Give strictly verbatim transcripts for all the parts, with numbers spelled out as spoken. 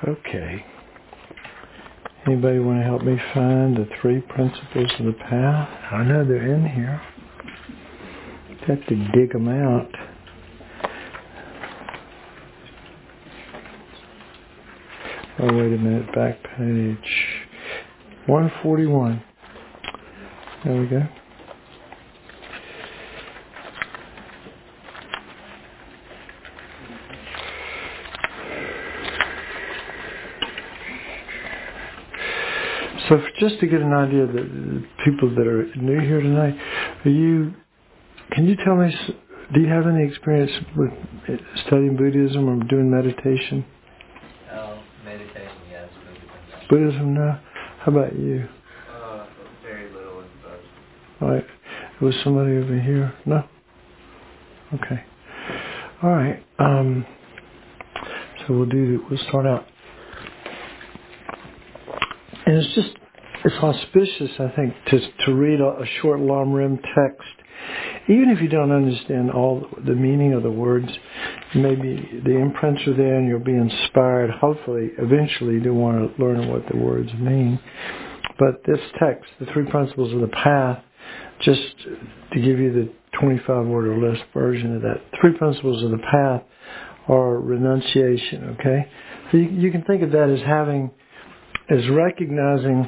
Okay. Anybody want to help me find the three principles of the path? I know they're in here. Got to dig them out. Oh, wait a minute. Back page one forty-one. There we go. So just to get an idea of the people that are new here tonight, are you, can you tell me, do you have any experience with studying Buddhism or doing meditation? Oh, meditation, yes. Buddhism, no? How about you? Uh, very little in both. All right. Was somebody over here? No? Okay. All right. Um, so we'll do, we'll start out. And it's just, it's auspicious, I think, to to read a, a short Lam Rim text. Even if you don't understand all the meaning of the words, maybe the imprints are there and you'll be inspired, hopefully, eventually, to want to learn what the words mean. But this text, the three principles of the path, just to give you the twenty-five word or less version of that, three principles of the path are renunciation, okay? So you, you can think of that as having, as recognizing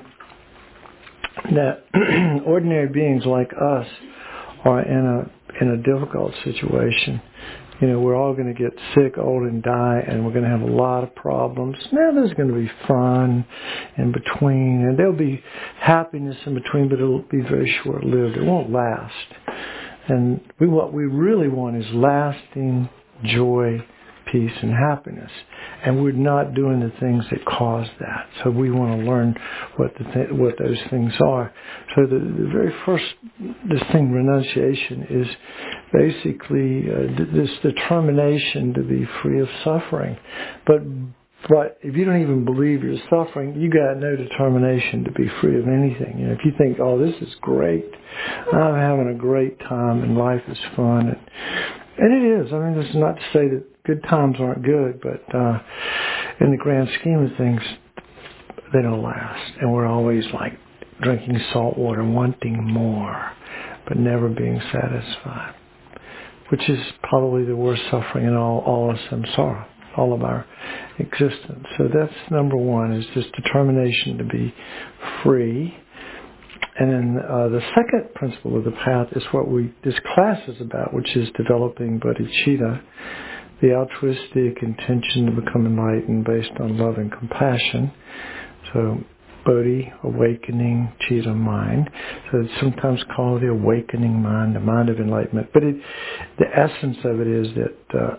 that ordinary beings like us are in a in a difficult situation. You know, we're all going to get sick, old, and die, and we're going to have a lot of problems. Now, there's going to be fun in between, and there'll be happiness in between, but it'll be very short-lived. It won't last. And we what we really want is lasting joy, peace, and happiness. And we're not doing the things that cause that. So we want to learn what the th- what those things are. So the, the very first, this thing, renunciation, is basically uh, d- this determination to be free of suffering. But but if you don't even believe you're suffering, you got no determination to be free of anything. You know, if you think, oh, this is great, I'm having a great time, and life is fun, and, and it is. I mean, this is not to say that good times aren't good, but uh, in the grand scheme of things, they don't last. And we're always like drinking salt water, wanting more, but never being satisfied, which is probably the worst suffering in all, all of samsara, all of our existence. So that's number one, is this determination to be free. And then uh, the second principle of the path is what we this class is about, which is developing bodhicitta, the altruistic intention to become enlightened based on love and compassion. So, bodhi, awakening, citta, mind. So it's sometimes called the awakening mind, the mind of enlightenment. But it, the essence of it is that, uh,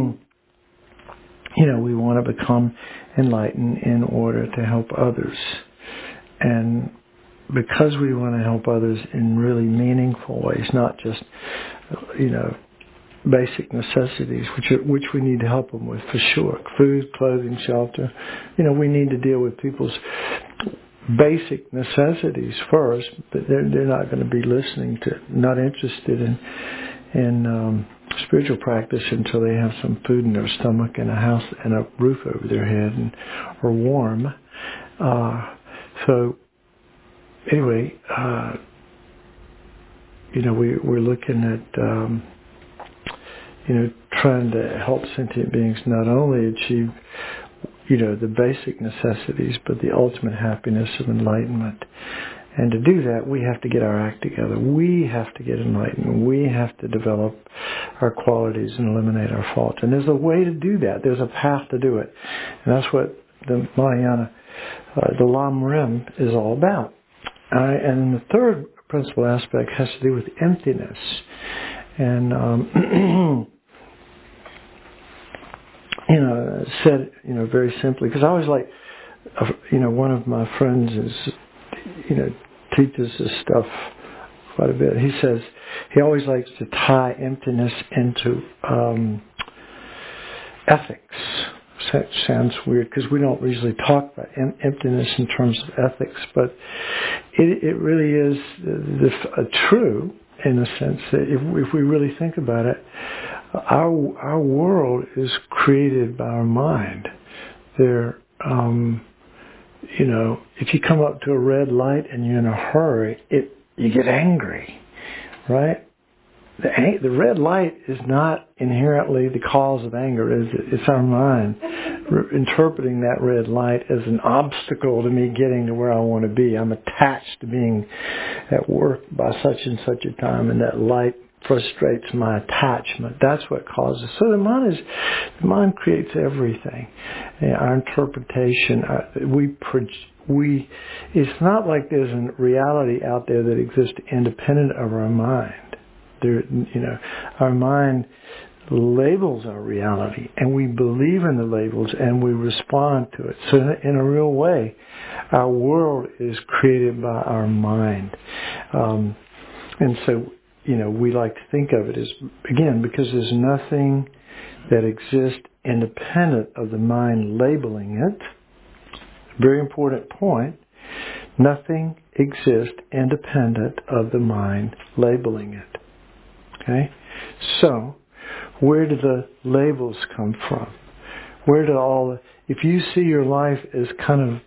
you know, we want to become enlightened in order to help others. And because we want to help others in really meaningful ways, not just, you know, basic necessities, which are, which we need to help them with for sure. Food, clothing, shelter. You know, we need to deal with people's basic necessities first, but they're they're not going to be listening to, not interested in in um, spiritual practice until they have some food in their stomach and a house and a roof over their head and are warm. Uh, so anyway, uh, you know, we we're looking at. Um, you know, trying to help sentient beings not only achieve, you know, the basic necessities, but the ultimate happiness of enlightenment. And to do that, we have to get our act together. We have to get enlightened. We have to develop our qualities and eliminate our faults. And there's a way to do that. There's a path to do it. And that's what the Mahayana, uh, the Lam Rim, is all about. Uh, and the third principal aspect has to do with emptiness. And, um, you know, said, you know, very simply, because I always like, uh, you know, one of my friends is, you know, teaches this stuff quite a bit. He says he always likes to tie emptiness into um, ethics. That sounds weird because we don't usually talk about em- emptiness in terms of ethics, but it, it really is the, the, uh, true in the sense that if, if we really think about it, our our world is created by our mind. There um, you know, if you come up to a red light and you're in a hurry, it you get angry, right? The, the red light is not inherently the cause of anger, is it? It's our mind re- interpreting that red light as an obstacle to me getting to where I want to be. I'm attached to being at work by such and such a time, and that light frustrates my attachment. That's what causes. So the mind is, the mind creates everything. And our interpretation, our, we we. It's not like there's a reality out there that exists independent of our mind. There, you know, our mind labels our reality, and we believe in the labels, and we respond to it. So, in a real way, our world is created by our mind, um, and so, you know, we like to think of it as, again, because there's nothing that exists independent of the mind labeling it. Very important point. Nothing exists independent of the mind labeling it. Okay? So, where do the labels come from? Where do all the, if you see your life as kind of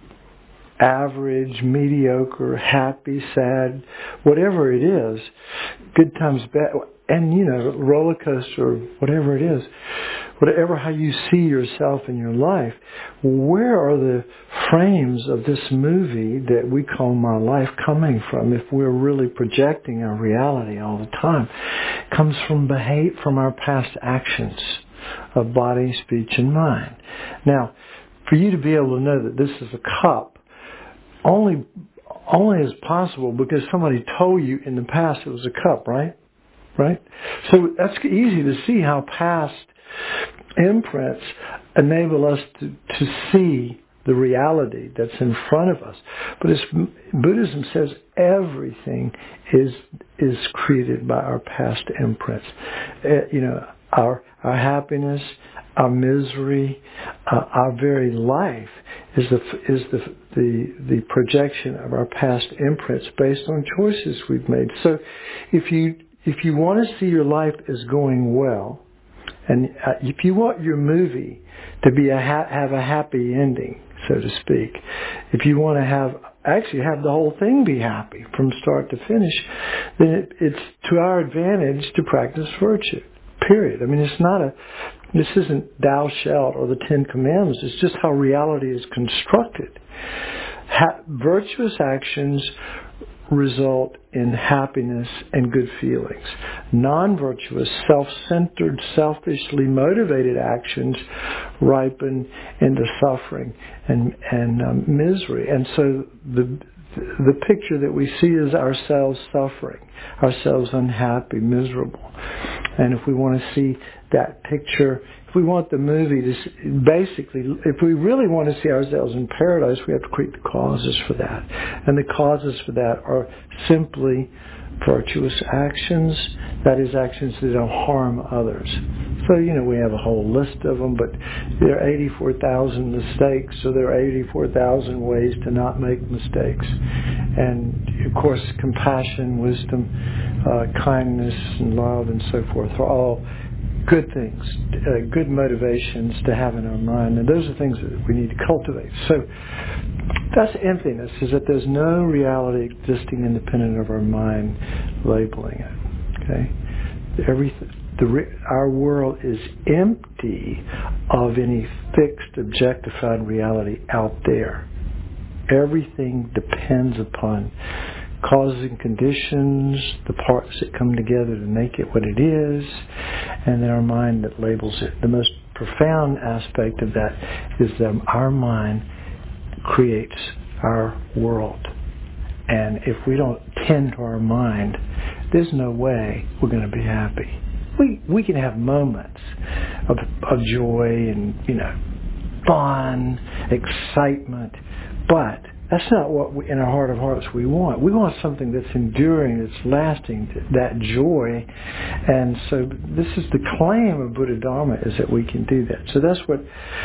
average, mediocre, happy, sad, whatever it is, good times, bad, and, you know, roller coaster, whatever it is, whatever how you see yourself in your life, where are the frames of this movie that we call my life coming from if we're really projecting our reality all the time? It comes from behave, from our past actions of body, speech, and mind. Now, for you to be able to know that this is a cup, only only is possible because somebody told you in the past it was a cup, right? Right? So that's easy to see how past imprints enable us to, to see the reality that's in front of us. But as Buddhism says, everything is is created by our past imprints. Uh, you know, our our happiness, our misery, uh, our very life is the is the the the projection of our past imprints based on choices we've made. So, if you if you want to see your life as going well, and uh, if you want your movie to be a ha- have a happy ending, so to speak, if you want to have actually have the whole thing be happy from start to finish, then it, it's to our advantage to practice virtue. Period. I mean, it's not a, this isn't thou shalt or the Ten Commandments. It's just how reality is constructed. Ha- virtuous actions result in happiness and good feelings. Non-virtuous, self-centered, selfishly motivated actions ripen into suffering and, and um, misery. And so the the picture that we see is ourselves suffering, ourselves unhappy, miserable. And if we want to see that picture, if we want the movie to, basically, if we really want to see ourselves in paradise, we have to create the causes for that. And the causes for that are simply virtuous actions, that is, actions that don't harm others. So, you know, we have a whole list of them, but there are eighty-four thousand mistakes, so there are eighty-four thousand ways to not make mistakes. And, of course, compassion, wisdom, uh, kindness, and love, and so forth are all good things, uh, good motivations to have in our mind. And those are things that we need to cultivate. So that's emptiness, is that there's no reality existing independent of our mind labeling it. Okay? Everything, the, our world is empty of any fixed, objectified reality out there. Everything depends upon causes and conditions, the parts that come together to make it what it is, and then our mind that labels it. The most profound aspect of that is that our mind creates our world. And if we don't tend to our mind, there's no way we're going to be happy. We we can have moments of, of joy and, you know, fun, excitement, but that's not what we, in our heart of hearts we want. We want something that's enduring, that's lasting, that joy. And so this is the claim of Buddha Dharma, is that we can do that. So that's what,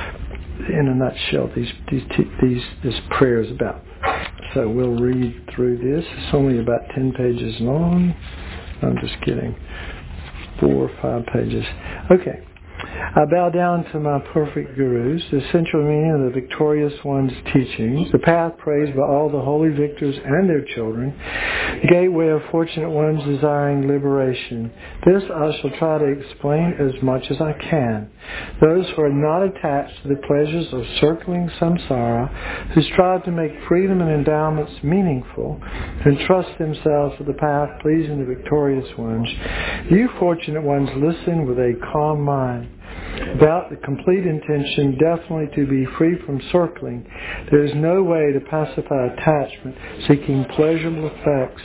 in a nutshell, these these these this prayer is about. So we'll read through this. It's only about ten pages long. I'm just kidding. Four or five pages. Okay. I bow down to my perfect gurus, the essential meaning of the victorious one's teachings, the path praised by all the holy victors and their children, the gateway of fortunate ones desiring liberation. This I shall try to explain as much as I can. Those who are not attached to the pleasures of circling samsara, who strive to make freedom and endowments meaningful, who entrust themselves to the path pleasing the victorious ones, you fortunate ones listen with a calm mind. Without the complete intention definitely to be free from circling, there is no way to pacify attachment, seeking pleasurable effects,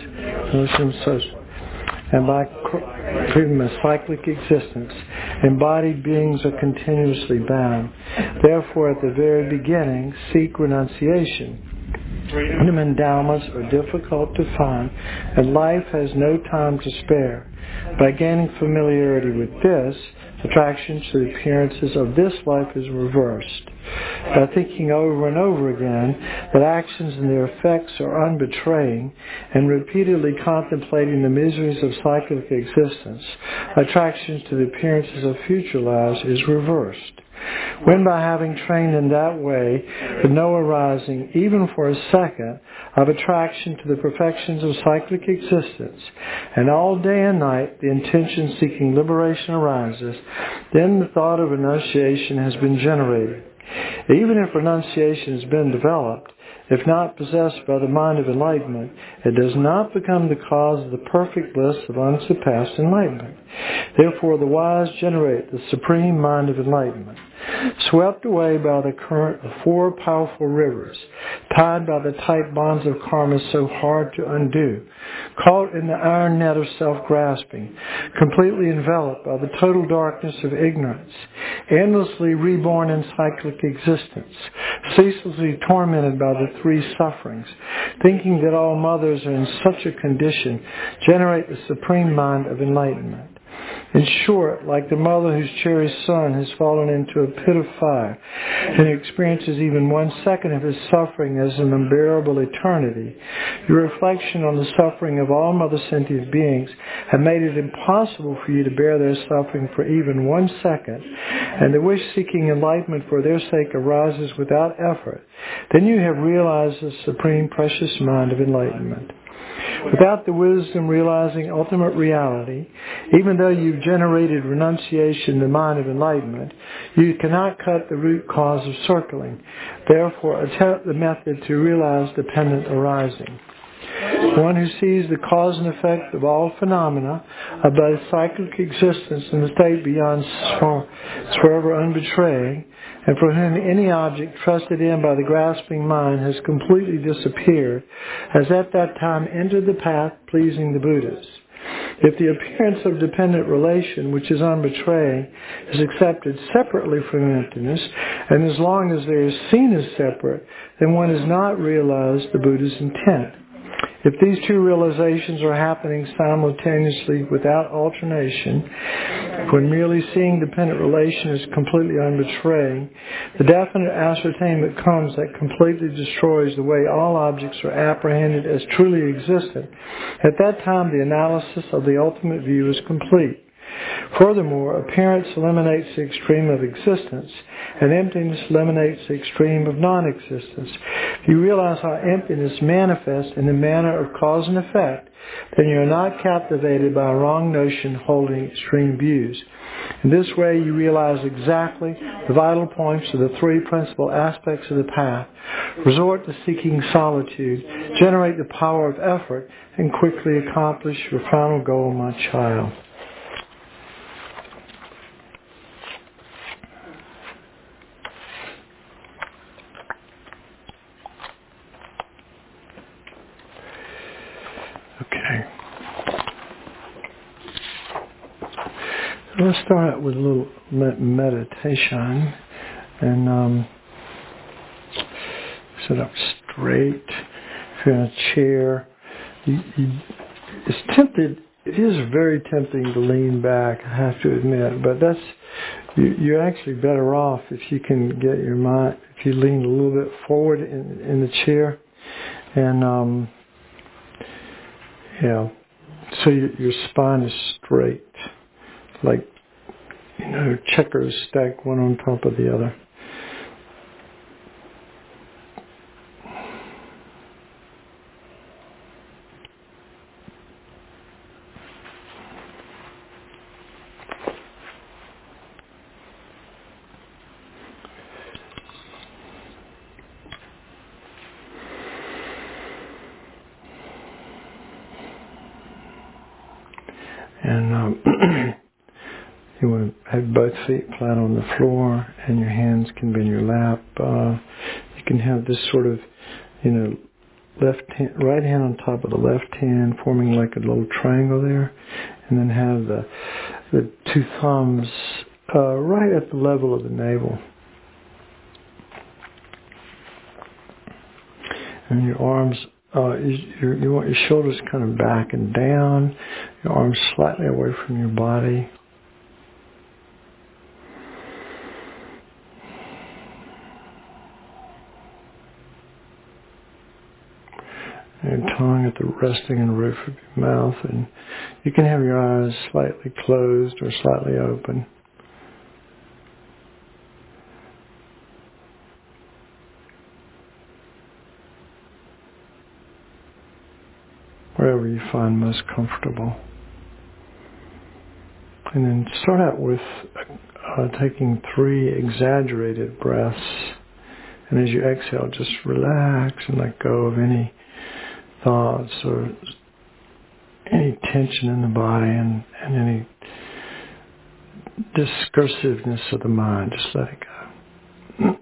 and by treating a cyclic existence, embodied beings are continuously bound. Therefore, at the very beginning, seek renunciation. Freedom endowments are difficult to find, and life has no time to spare. By gaining familiarity with this, attraction to the appearances of this life is reversed. By thinking over and over again that actions and their effects are unbetraying, and repeatedly contemplating the miseries of cyclic existence, attraction to the appearances of future lives is reversed. When by having trained in that way, with no arising, even for a second, of attraction to the perfections of cyclic existence, and all day and night the intention seeking liberation arises, then the thought of renunciation has been generated. Even if renunciation has been developed, if not possessed by the mind of enlightenment, it does not become the cause of the perfect bliss of unsurpassed enlightenment. Therefore, the wise generate the supreme mind of enlightenment. Swept away by the current of four powerful rivers, tied by the tight bonds of karma so hard to undo, caught in the iron net of self-grasping, completely enveloped by the total darkness of ignorance, endlessly reborn in cyclic existence, ceaselessly tormented by the three sufferings, thinking that all mothers are in such a condition, generate the supreme mind of enlightenment. In short, like the mother whose cherished son has fallen into a pit of fire and experiences even one second of his suffering as an unbearable eternity, your reflection on the suffering of all mother sentient beings have made it impossible for you to bear their suffering for even one second, and the wish seeking enlightenment for their sake arises without effort. Then you have realized the supreme precious mind of enlightenment. Without the wisdom realizing ultimate reality, even though you've generated renunciation, the mind of enlightenment, you cannot cut the root cause of circling. Therefore, attempt the method to realize dependent arising. One who sees the cause and effect of all phenomena of both cyclic existence and the state beyond forever unbetraying, and for whom any object trusted in by the grasping mind has completely disappeared, has at that time entered the path pleasing the Buddhas. If the appearance of dependent relation, which is unbetraying, is accepted separately from emptiness, and as long as they are seen as separate, then one has not realized the Buddha's intent. If these two realizations are happening simultaneously without alternation, when merely seeing dependent relation is completely unbetraying, the definite ascertainment comes that completely destroys the way all objects are apprehended as truly existent. At that time, the analysis of the ultimate view is complete. Furthermore, appearance eliminates the extreme of existence, and emptiness eliminates the extreme of non-existence. If you realize how emptiness manifests in the manner of cause and effect, then you are not captivated by a wrong notion holding extreme views. In this way, you realize exactly the vital points of the three principal aspects of the path, resort to seeking solitude, generate the power of effort, and quickly accomplish your final goal, my child. Okay. Let's start out with a little meditation, and um, sit up straight. If you're in a chair, you, you, it's tempted. It is very tempting to lean back, I have to admit, but that's you, you're actually better off if you can get your mind, if you lean a little bit forward in, in the chair, and um, yeah, so your, your spine is straight, like, you know, checkers stacked one on top of the other. And um, you want to have both feet flat on the floor, and your hands can be in your lap. Uh, you can have this sort of, you know, left hand, right hand on top of the left hand, forming like a little triangle there, and then have the the two thumbs uh, right at the level of the navel, and your arms. Uh, you, you you want your shoulders kind of back and down, your arms slightly away from your body. Your tongue at the resting in the roof of your mouth, and you can have your eyes slightly closed or slightly open. Wherever you find most comfortable. And then start out with uh, taking three exaggerated breaths. And as you exhale, just relax and let go of any thoughts or any tension in the body and, and any discursiveness of the mind. Just let it go.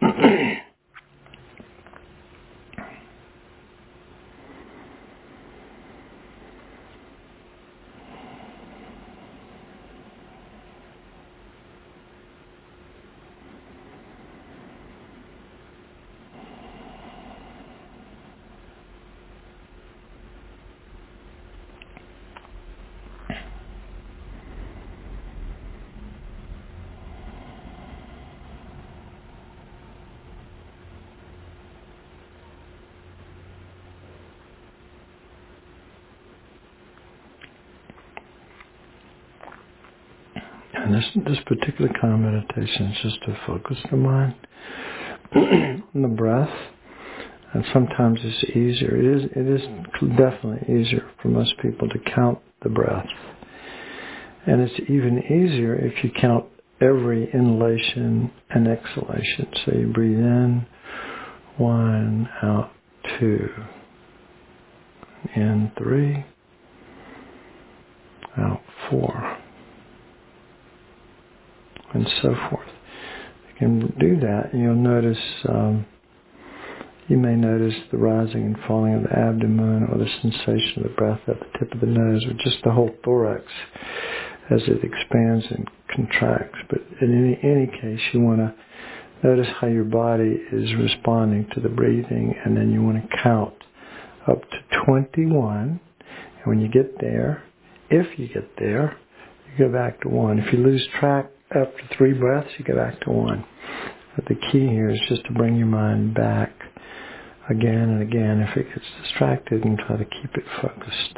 And this this particular kind of meditation is just to focus the mind on the breath. And sometimes it's easier. It is it is definitely easier for most people to count the breath. And it's even easier if you count every inhalation and exhalation. So you breathe in, one, out, two, in, three, out, four, and so forth. You can do that, and you'll notice, um, you may notice the rising and falling of the abdomen, or the sensation of the breath at the tip of the nose, or just the whole thorax as it expands and contracts. But in any, any case, you want to notice how your body is responding to the breathing, and then you want to count up to twenty-one. And when you get there, if you get there, you go back to one. If you lose track after three breaths, you go back to one. But the key here is just to bring your mind back again and again if it gets distracted, and try to keep it focused.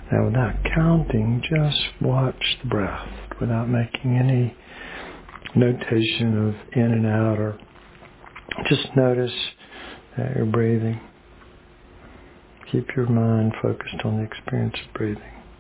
Now, without counting, just watch the breath without making any notation of in and out, or just notice that you're breathing. Keep your mind focused on the experience of breathing.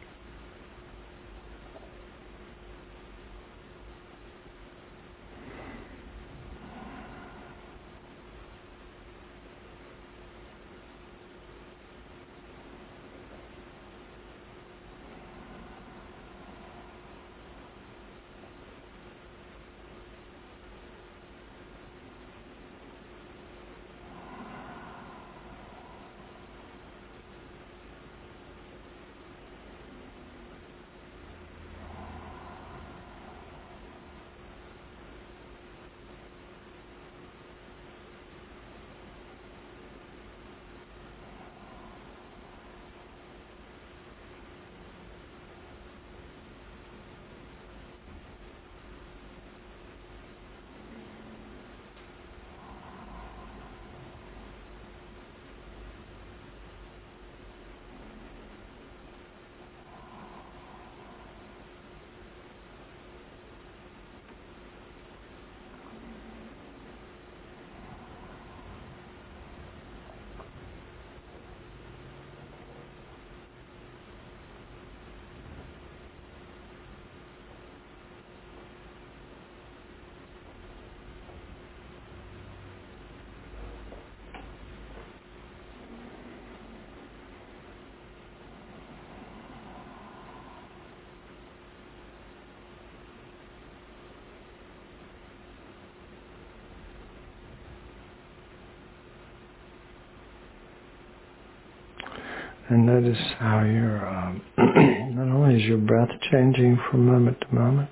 And notice how your, um, not only is your breath changing from moment to moment,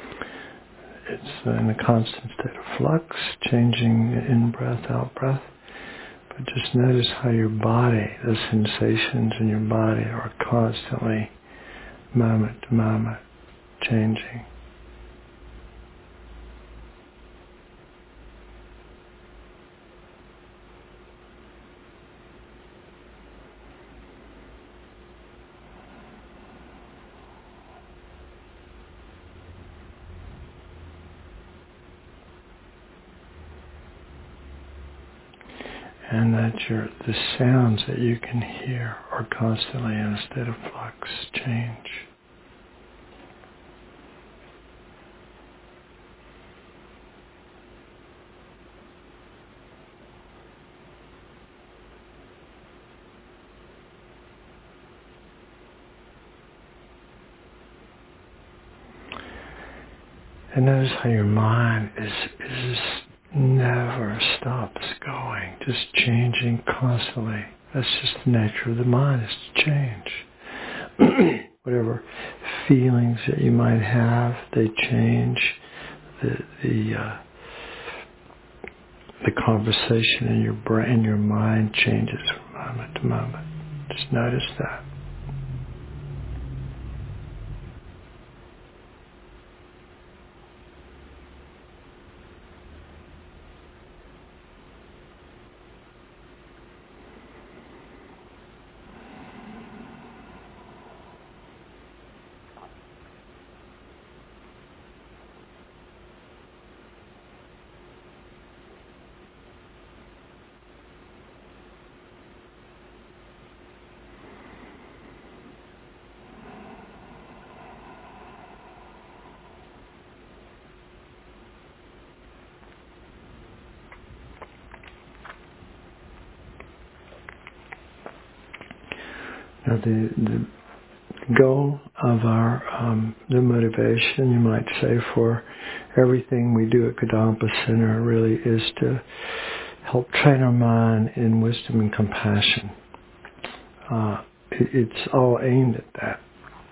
it's in a constant state of flux, changing in breath, out breath, but just notice how your body, the sensations in your body are constantly, moment to moment, changing. And that your the sounds that you can hear are constantly in a state of flux, change. And notice how your mind is is never stops going, just changing constantly. That's just the nature of the mind, is to change. Whatever feelings that you might have, they change. The the uh, the conversation in your brain, your mind changes from moment to moment. Just notice that. Now the the goal of our um, the motivation, you might say, for everything we do at Kadampa Center really is to help train our mind in wisdom and compassion. Uh, it, it's all aimed at that.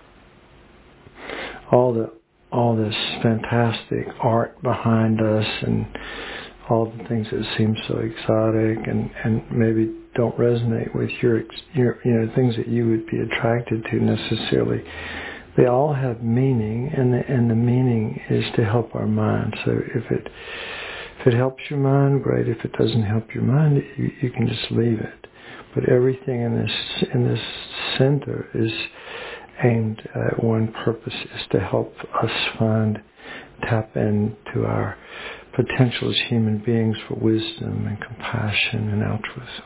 All the all this fantastic art behind us and all the things that seem so exotic and, and maybe don't resonate with your, your, you know, things that you would be attracted to necessarily. They all have meaning, and the, and the meaning is to help our mind. So if it if it helps your mind, great. If it doesn't help your mind, you, you can just leave it. But everything in this in this center is aimed at one purpose, is to help us find, tap into our potential as human beings for wisdom and compassion and altruism.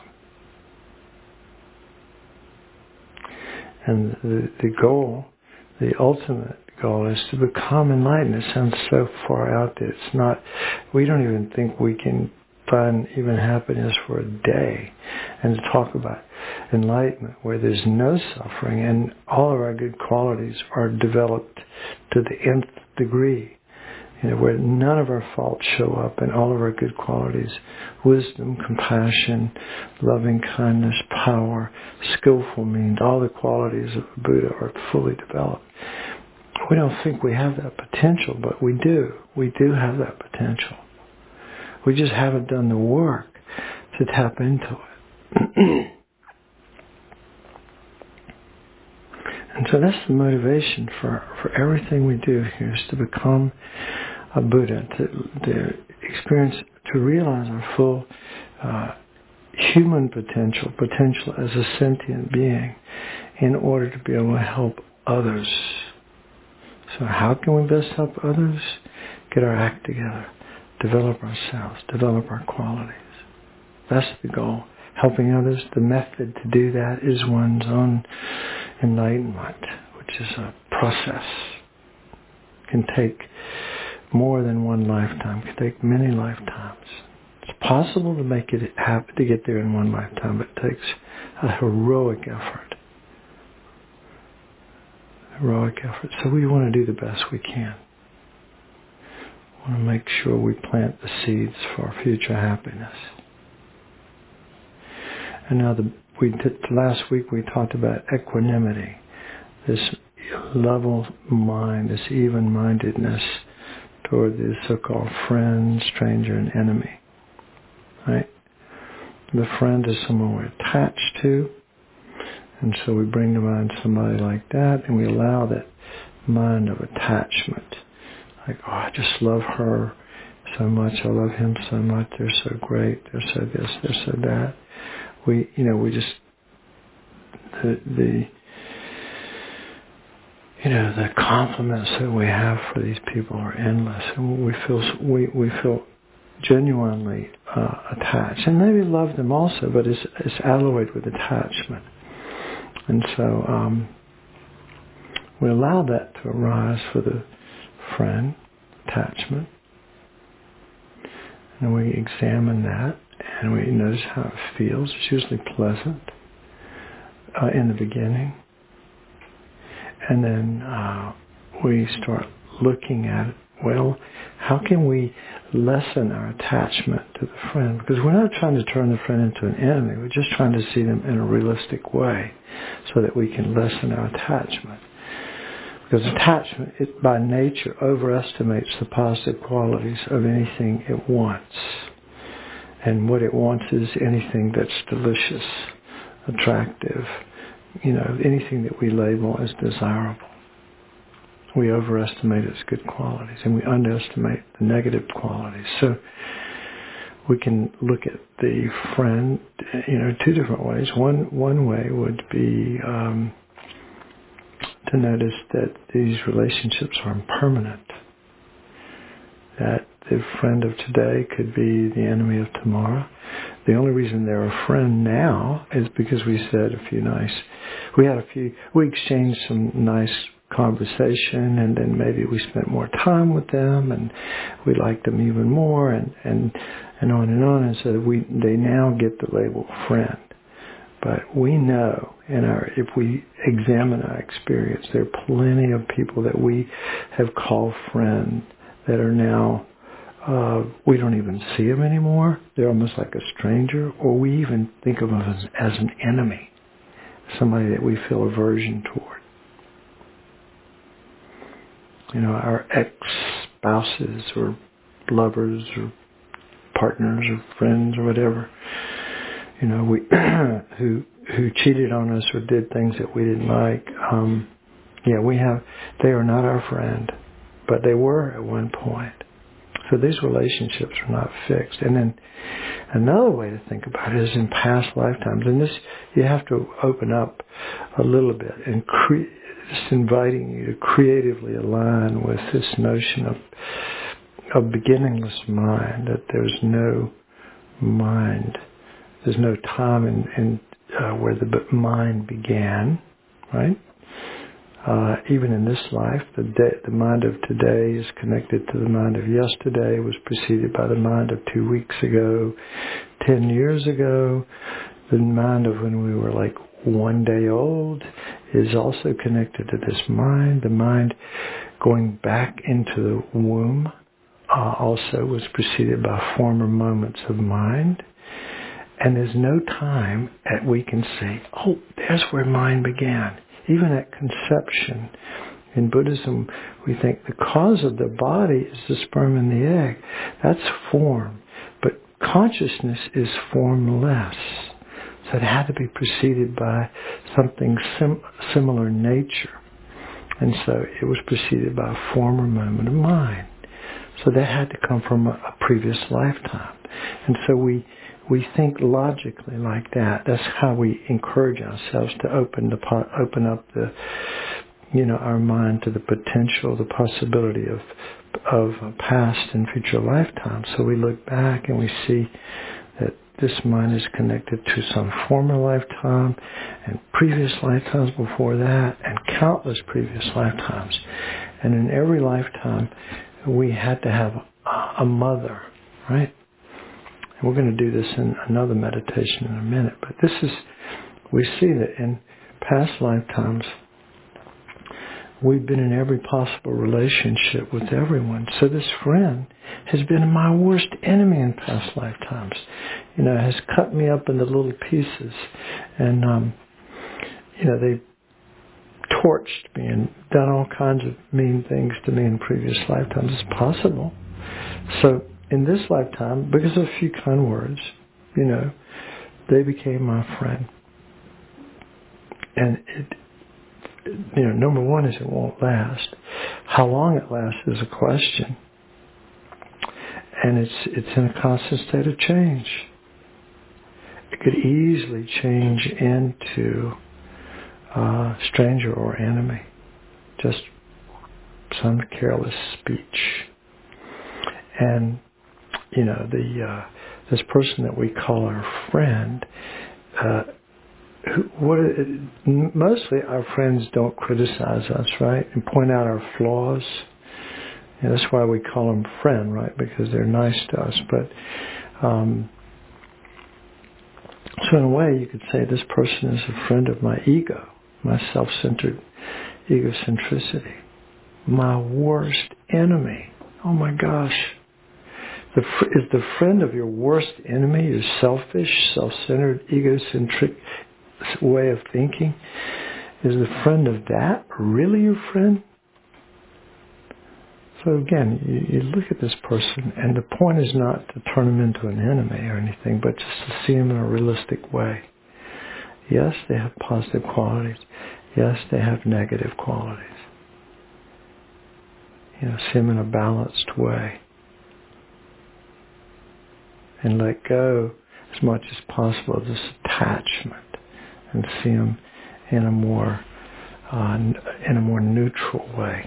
And the, the goal, the ultimate goal, is to become enlightened. It sounds so far out that it's not, we don't even think we can find even happiness for a day. And to talk about enlightenment where there's no suffering and all of our good qualities are developed to the nth degree. You know, where none of our faults show up and all of our good qualities, wisdom, compassion, loving kindness, power, skillful means, all the qualities of the Buddha are fully developed. We don't think we have that potential, but we do. We do have that potential. We just haven't done the work to tap into it. And so that's the motivation for, for everything we do here, is to become a Buddha, to, to experience, to realize our full uh, human potential, potential as a sentient being, in order to be able to help others. So how can we best help others? Get our act together, develop ourselves, develop our qualities. That's the goal. Helping others, the method to do that is one's own enlightenment, which is a process. Can take more than one lifetime, can take many lifetimes. It's possible to make it happen, to get there in one lifetime, but it takes a heroic effort. Heroic effort. So we want to do the best we can. We want to make sure we plant the seeds for our future happiness. And now, the, we did, last week we talked about equanimity, this level mind, this even-mindedness toward the so-called friend, stranger, and enemy. Right? The friend is someone we're attached to, and so we bring to mind somebody like that, and we allow that mind of attachment. Like, oh, I just love her so much, I love him so much, they're so great, they're so this, they're so that. We, you know, we just, the, the, you know, the compliments that we have for these people are endless, and we feel, we, we feel genuinely uh, attached, and maybe love them also, but it's, it's alloyed with attachment. And so um, we allow that to arise for the friend, attachment, and we examine that. And we notice how it feels. It's usually pleasant uh, in the beginning. And then uh, we start looking at it. Well, how can we lessen our attachment to the friend? Because we're not trying to turn the friend into an enemy. We're just trying to see them in a realistic way so that we can lessen our attachment. Because attachment, it by nature overestimates the positive qualities of anything it wants. And what it wants is anything that's delicious, attractive, you know, anything that we label as desirable. We overestimate its good qualities, and we underestimate the negative qualities. So we can look at the friend, you know, two different ways. One one way would be um, to notice that these relationships are impermanent. That the friend of today could be the enemy of tomorrow. The only reason they're a friend now is because we said a few nice, we had a few, we exchanged some nice conversation, and then maybe we spent more time with them, and we liked them even more, and, and, and on and on, and so we, they now get the label friend. But we know, in our, if we examine our experience, there are plenty of people that we have called friend that are now, uh, we don't even see them anymore. They're almost like a stranger, or we even think of them as, as an enemy, somebody that we feel aversion toward. You know, our ex-spouses or lovers or partners or friends or whatever, you know, we who who cheated on us or did things that we didn't like. Um, yeah, we have, they are not our friend, but they were at one point. So these relationships are not fixed. And then another way to think about it is in past lifetimes. And this, you have to open up a little bit and cre- just inviting you to creatively align with this notion of of beginningless mind, that there's no mind, there's no time in, in uh, where the mind began, right? Uh, even in this life, the, day, the mind of today is connected to the mind of yesterday, was preceded by the mind of two weeks ago, ten years ago. The mind of when we were like one day old is also connected to this mind. The mind going back into the womb uh, also was preceded by former moments of mind. And there's no time that we can say, oh, there's where mind began. Even at conception, in Buddhism, we think the cause of the body is the sperm and the egg. That's form. But consciousness is formless. So it had to be preceded by something sim- similar nature. And so it was preceded by a former moment of mind. So that had to come from a, a previous lifetime. And so we we think logically like that. That's how we encourage ourselves to open the po- open up the you know our mind to the potential, the possibility of of past and future lifetimes. So we look back and we see that this mind is connected to some former lifetime and previous lifetimes before that and countless previous lifetimes. And in every lifetime, we had to have a mother, right? And we're going to do this in another meditation in a minute. But this is, we see that in past lifetimes, we've been in every possible relationship with everyone. So this friend has been my worst enemy in past lifetimes. You know, has cut me up into little pieces. And, um, you know, they torched me and done all kinds of mean things to me in previous lifetimes. It's possible. So in this lifetime, because of a few kind words, you know, they became my friend. And it, you know, number one is it won't last. How long it lasts is a question. And it's it's in a constant state of change. It could easily change into uh, stranger or enemy. Just some careless speech. And, you know, the uh, this person that we call our friend, uh, who, what it, mostly our friends don't criticize us, right, and point out our flaws. And that's why we call them friend, right, because they're nice to us. But um, so in a way, you could say this person is a friend of my ego, my self-centered egocentricity, my worst enemy. Oh my gosh. The, is the friend of your worst enemy your selfish, self-centered, egocentric way of thinking? Is the friend of that really your friend? So again, you, you look at this person, and the point is not to turn them into an enemy or anything, but just to see them in a realistic way. Yes, they have positive qualities. Yes, they have negative qualities. You know, see them in a balanced way. And let go as much as possible of this attachment, and see them in a more uh, in a more neutral way.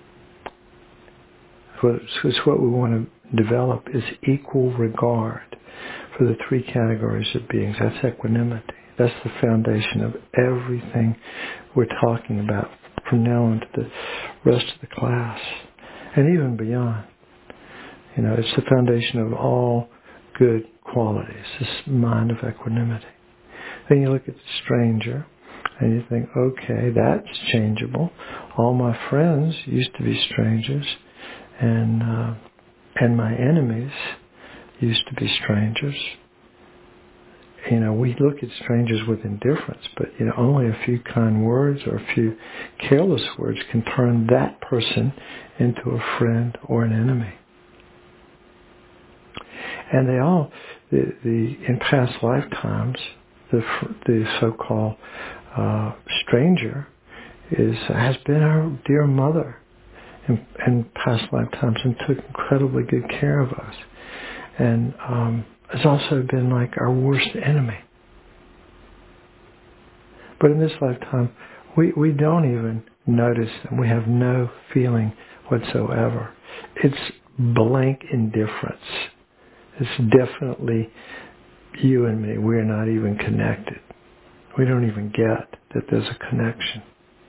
So it's what we want to develop is equal regard for the three categories of beings. That's equanimity. That's the foundation of everything we're talking about from now on to the rest of the class, and even beyond. You know, it's the foundation of all good qualities, this mind of equanimity. Then you look at the stranger, and you think, okay, that's changeable. All my friends used to be strangers, and uh, and my enemies used to be strangers. You know, we look at strangers with indifference, but you know, only a few kind words or a few careless words can turn that person into a friend or an enemy. And they all, the, the in past lifetimes, the the so-called uh, stranger is has been our dear mother in, in past lifetimes and took incredibly good care of us, and um, has also been like our worst enemy. But in this lifetime, we we don't even notice them. We have no feeling whatsoever. It's blank indifference. It's definitely you and me. We're not even connected. We don't even get that there's a connection.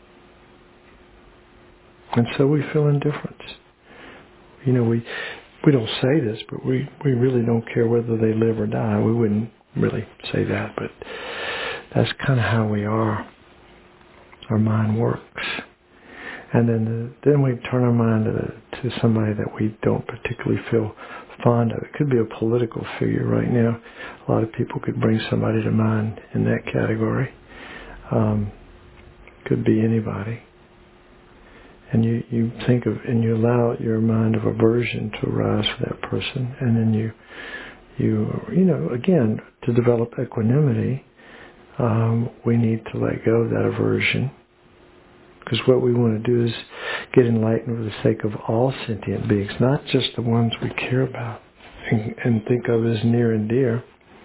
And so we feel indifference. You know, we we don't say this, but we, we really don't care whether they live or die. We wouldn't really say that, but that's kind of how we are. Our mind works. And then the, then we turn our mind to, to somebody that we don't particularly feel fond of. It could be a political figure right now. A lot of people could bring somebody to mind in that category. Um, could be anybody. And you, you think of, and you allow your mind of aversion to arise for that person. And then you, you, you know, again, to develop equanimity, um, we need to let go of that aversion. Because what we want to do is get enlightened for the sake of all sentient beings, not just the ones we care about and, and think of as near and dear.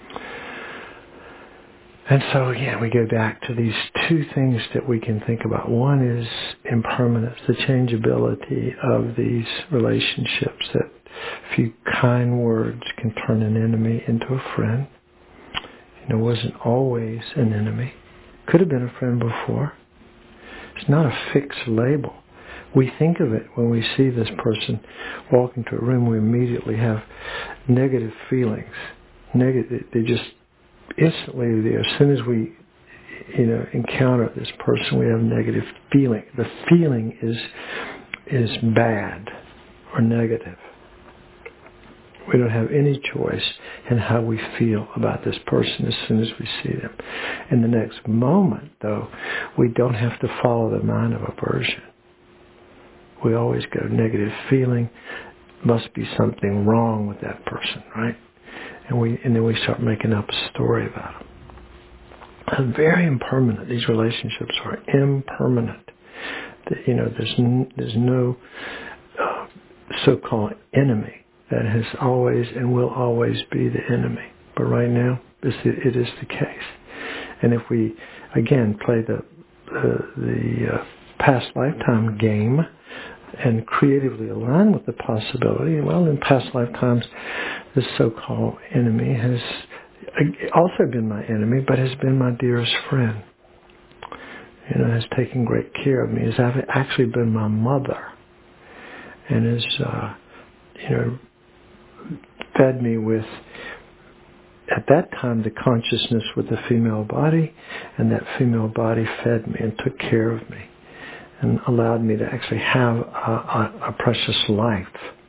And so again, we go back to these two things that we can think about. One is impermanence, the changeability of these relationships, that a few kind words can turn an enemy into a friend. You know, it wasn't always an enemy. Could have been a friend before. It's not a fixed label. We think of it when we see this person walk into a room, we immediately have negative feelings. Negative, they just instantly, as soon as we, you know, encounter this person, we have negative feeling. The feeling is is bad or negative. We don't have any choice in how we feel about this person as soon as we see them. In the next moment, though, we don't have to follow the mind of aversion. We always go negative feeling, must be something wrong with that person, right? And we and then we start making up a story about them. And very impermanent. These relationships are impermanent. You know, there's n- there's no uh, so-called enemy that has always and will always be the enemy. But right now, this, it is the case. And if we, again, play the uh, the uh, past lifetime game and creatively align with the possibility, well, in past lifetimes, this so-called enemy has also been my enemy, but has been my dearest friend. You know, has taken great care of me, has actually been my mother, and has, uh, you know, fed me with, at that time, the consciousness with the female body, and that female body fed me and took care of me and allowed me to actually have a, a, a precious life.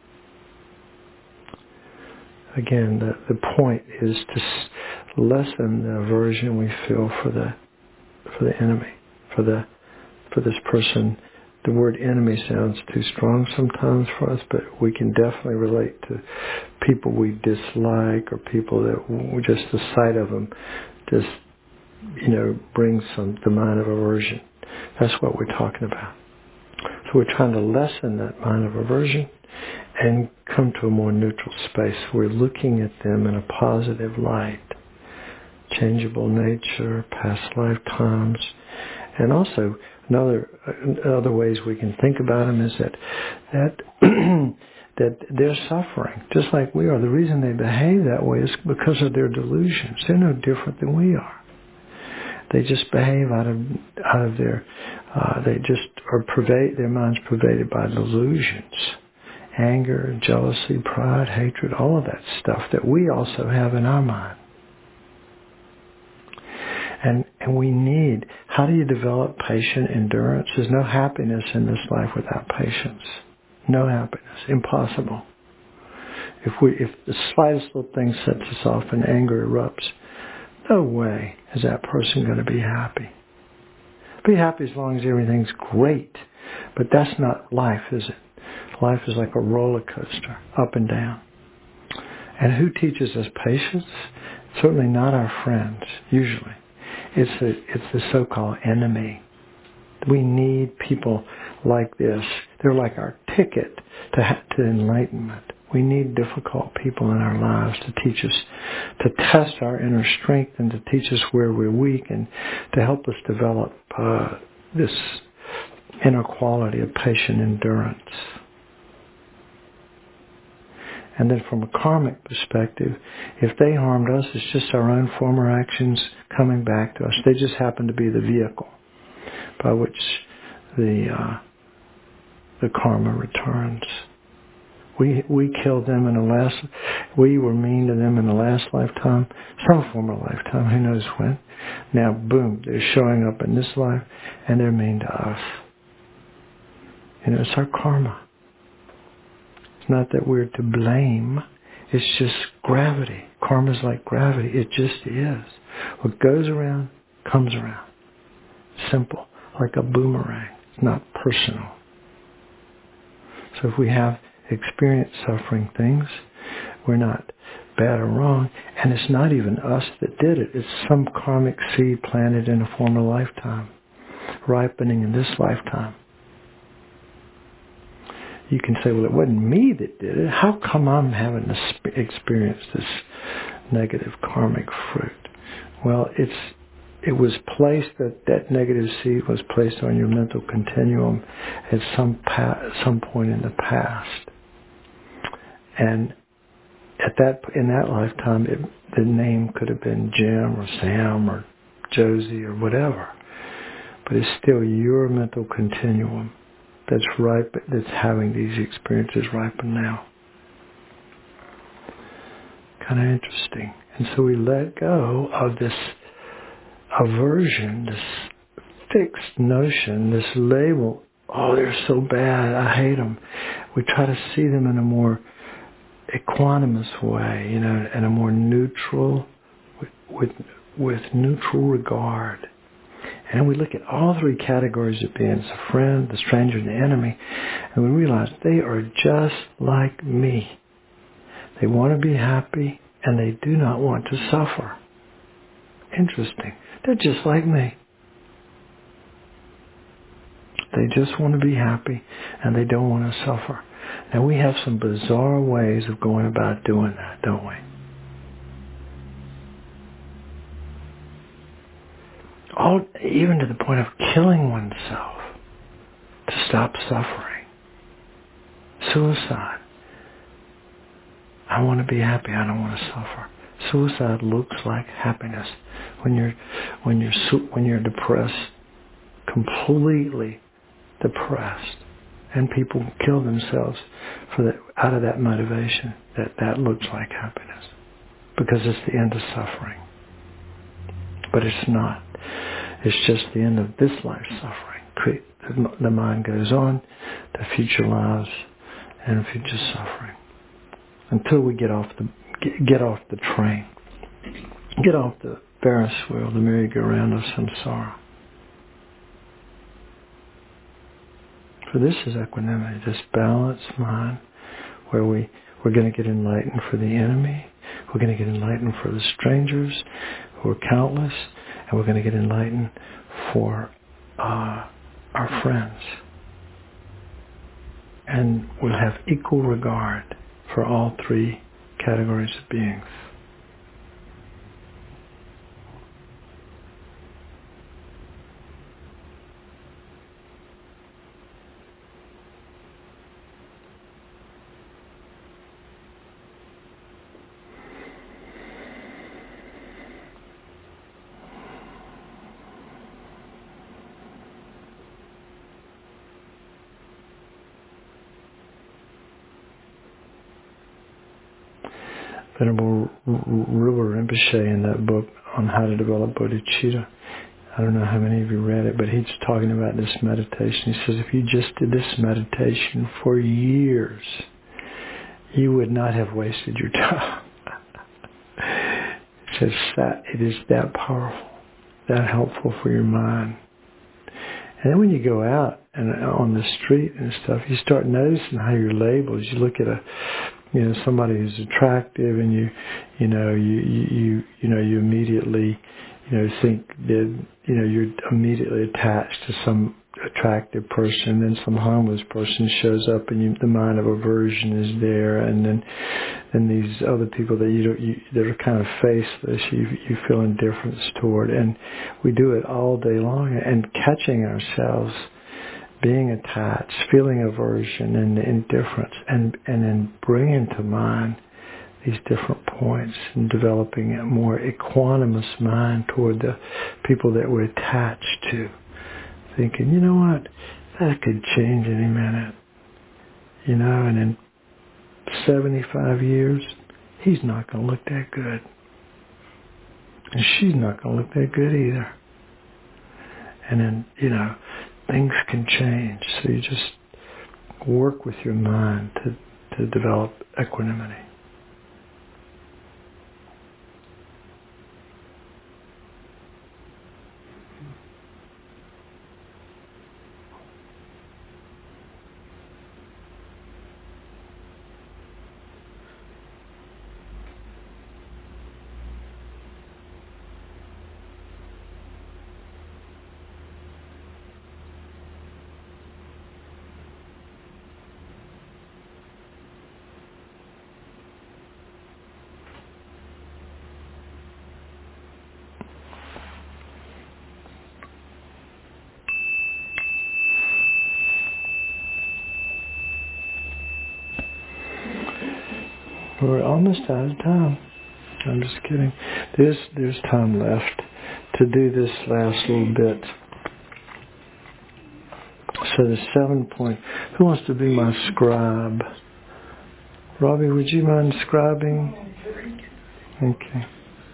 Again, the, the point is to lessen the aversion we feel for the for the enemy, for the for this person. The word enemy sounds too strong sometimes for us, but we can definitely relate to people we dislike or people that we, just the sight of them just, you know, brings some the mind of aversion. That's what we're talking about. So we're trying to lessen that mind of aversion and come to a more neutral space. We're looking at them in a positive light. Changeable nature, past lifetimes, and also another uh, other ways we can think about them is that that that they're suffering just like we are. The reason they behave that way is because of their delusions. They're no different than we are. They just behave out of out of their. Uh, they just are pervade. Their minds pervaded by delusions, anger, jealousy, pride, hatred, all of that stuff that we also have in our mind. And and we need, how do you develop patient endurance? There's no happiness in this life without patience. No happiness. Impossible. If we if the slightest little thing sets us off and anger erupts, no way is that person going to be happy. Be happy as long as everything's great. But that's not life, is it? Life is like a roller coaster, up and down. And who teaches us patience? Certainly not our friends, usually. It's the, it's the so-called enemy. We need people like this. They're like our ticket to to enlightenment. We need difficult people in our lives to teach us, to test our inner strength and to teach us where we're weak and to help us develop uh, this inner quality of patient endurance. And then from a karmic perspective, if they harmed us, it's just our own former actions coming back to us. They just happen to be the vehicle by which the uh, the karma returns. We we killed them in the last, we were mean to them in the last lifetime, some former lifetime, who knows when. Now, boom, they're showing up in this life, and they're mean to us. You know, it's our karma. It's not that we're to blame. It's just gravity. Karma's like gravity. It just is. What goes around, comes around. Simple. Like a boomerang. It's not personal. So if we have experienced suffering things, we're not bad or wrong. And it's not even us that did it. It's some karmic seed planted in a former lifetime, ripening in this lifetime. You can say, well, it wasn't me that did it. How come I'm having to experience this negative karmic fruit? Well, it's it was placed, that that negative seed was placed on your mental continuum at some pa- some point in the past. And at that in that lifetime, it, the name could have been Jim or Sam or Josie or whatever. But it's still your mental continuum that's ripe, that's having these experiences ripen now. Kind of interesting. And so we let go of this aversion, this fixed notion, this label, oh, they're so bad, I hate them. We try to see them in a more equanimous way, you know, in a more neutral, with, with, with neutral regard. And we look at all three categories of beings, the friend, the stranger, and the enemy, and we realize they are just like me. They want to be happy, and they do not want to suffer. Interesting. They're just like me. They just want to be happy, and they don't want to suffer. Now, we have some bizarre ways of going about doing that, don't we? All, even to the point of killing oneself to stop suffering. Suicide. I want to be happy. I don't want to suffer. Suicide looks like happiness. When you're when you're when you're depressed, completely depressed, and people kill themselves for that, out of that motivation. That that looks like happiness because it's the end of suffering. But it's not. It's just the end of this life's suffering. The mind goes on to future lives and future suffering until we get off the get, get off the train, get off the Ferris wheel, the merry-go-round of samsara. For this is equanimity, this balanced mind, where we we're going to get enlightened for the enemy, we're going to get enlightened for the strangers, who are countless, and we're going to get enlightened for uh, our friends. And we'll have equal regard for all three categories of beings. Venerable Rupa Rinpoche in that book on how to develop bodhicitta, I don't know how many of you read it, but he's talking about this meditation. He says if you just did this meditation for years, you would not have wasted your time. He says that it is that powerful, that helpful for your mind. And then when you go out and on the street and stuff, you start noticing how you're labeled. You look at a, you know, somebody who's attractive, and you, you know, you, you, you, you know, you immediately, you know, think that, you know, you're immediately attached to some attractive person. Then some homeless person shows up, and you, the mind of aversion is there, and then, and these other people that you don't, you, that are kind of faceless, you, you feel indifference toward, and we do it all day long, and catching ourselves being attached, feeling aversion and indifference, and, and then bringing to mind these different points and developing a more equanimous mind toward the people that we're attached to. Thinking, you know what, that could change any minute. You know, and in seventy-five years, he's not going to look that good. And she's not going to look that good either. And then, you know, things can change. So you just work with your mind to, to develop equanimity. We're almost out of time. I'm just kidding. There's there's time left to do this last little bit. So the seven point. Who wants to be my scribe? Robbie, would you mind scribing? Okay.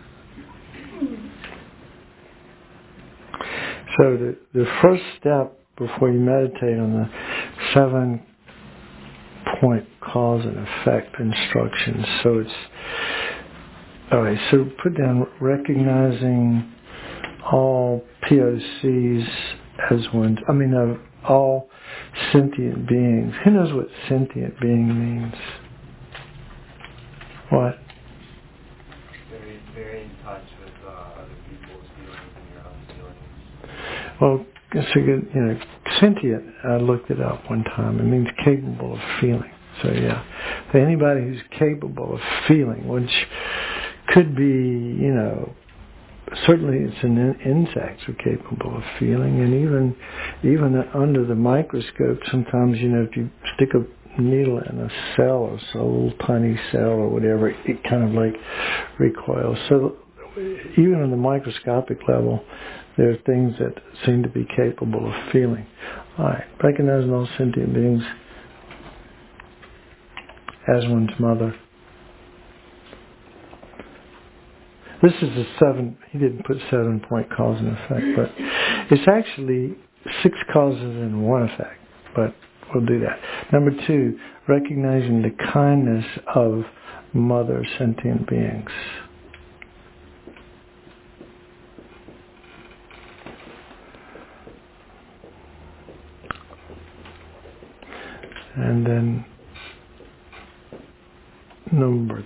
So the the first step before you meditate on the seven point cause and effect instructions. So it's all right. So put down recognizing all P O Cs as ones. I mean, uh, all sentient beings. Who knows what sentient being means? What? Very, very in touch with uh, other people's feelings and your own feelings. Well, it's a good, you know, sentient. I looked it up one time. It means capable of feeling. So yeah, so anybody who's capable of feeling, which could be, you know, certainly it's an in- insects are capable of feeling, and even even under the microscope, sometimes, you know, if you stick a needle in a cell or so, a little tiny cell or whatever, it kind of like recoils. So even on the microscopic level, there are things that seem to be capable of feeling. All right, recognizing all sentient beings as one's mother. This is a seven, he didn't put seven point cause and effect, but it's actually six causes and one effect, but we'll do that. Number two, recognizing the kindness of mother sentient beings. And then number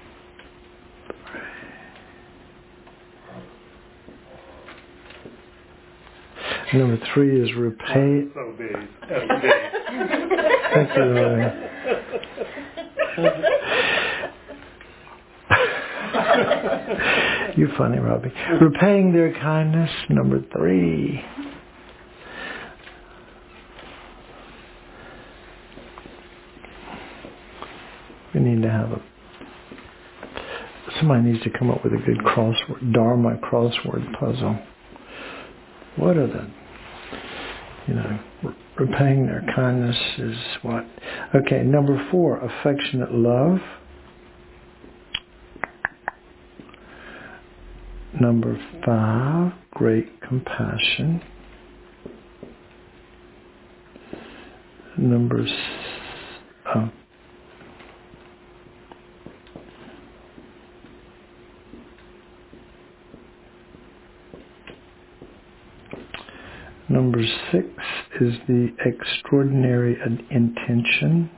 Number three is repay. So big. That's big. Thank you, Robbie. You're funny, Robbie. Repaying their kindness. Number three. We need to have a. Somebody needs to come up with a good crossword, Dharma crossword puzzle. What are the, you know, repaying their kindness is what? Okay, number four, affectionate love. Number five, great compassion. Number s- oh. Number six is the extraordinary intention.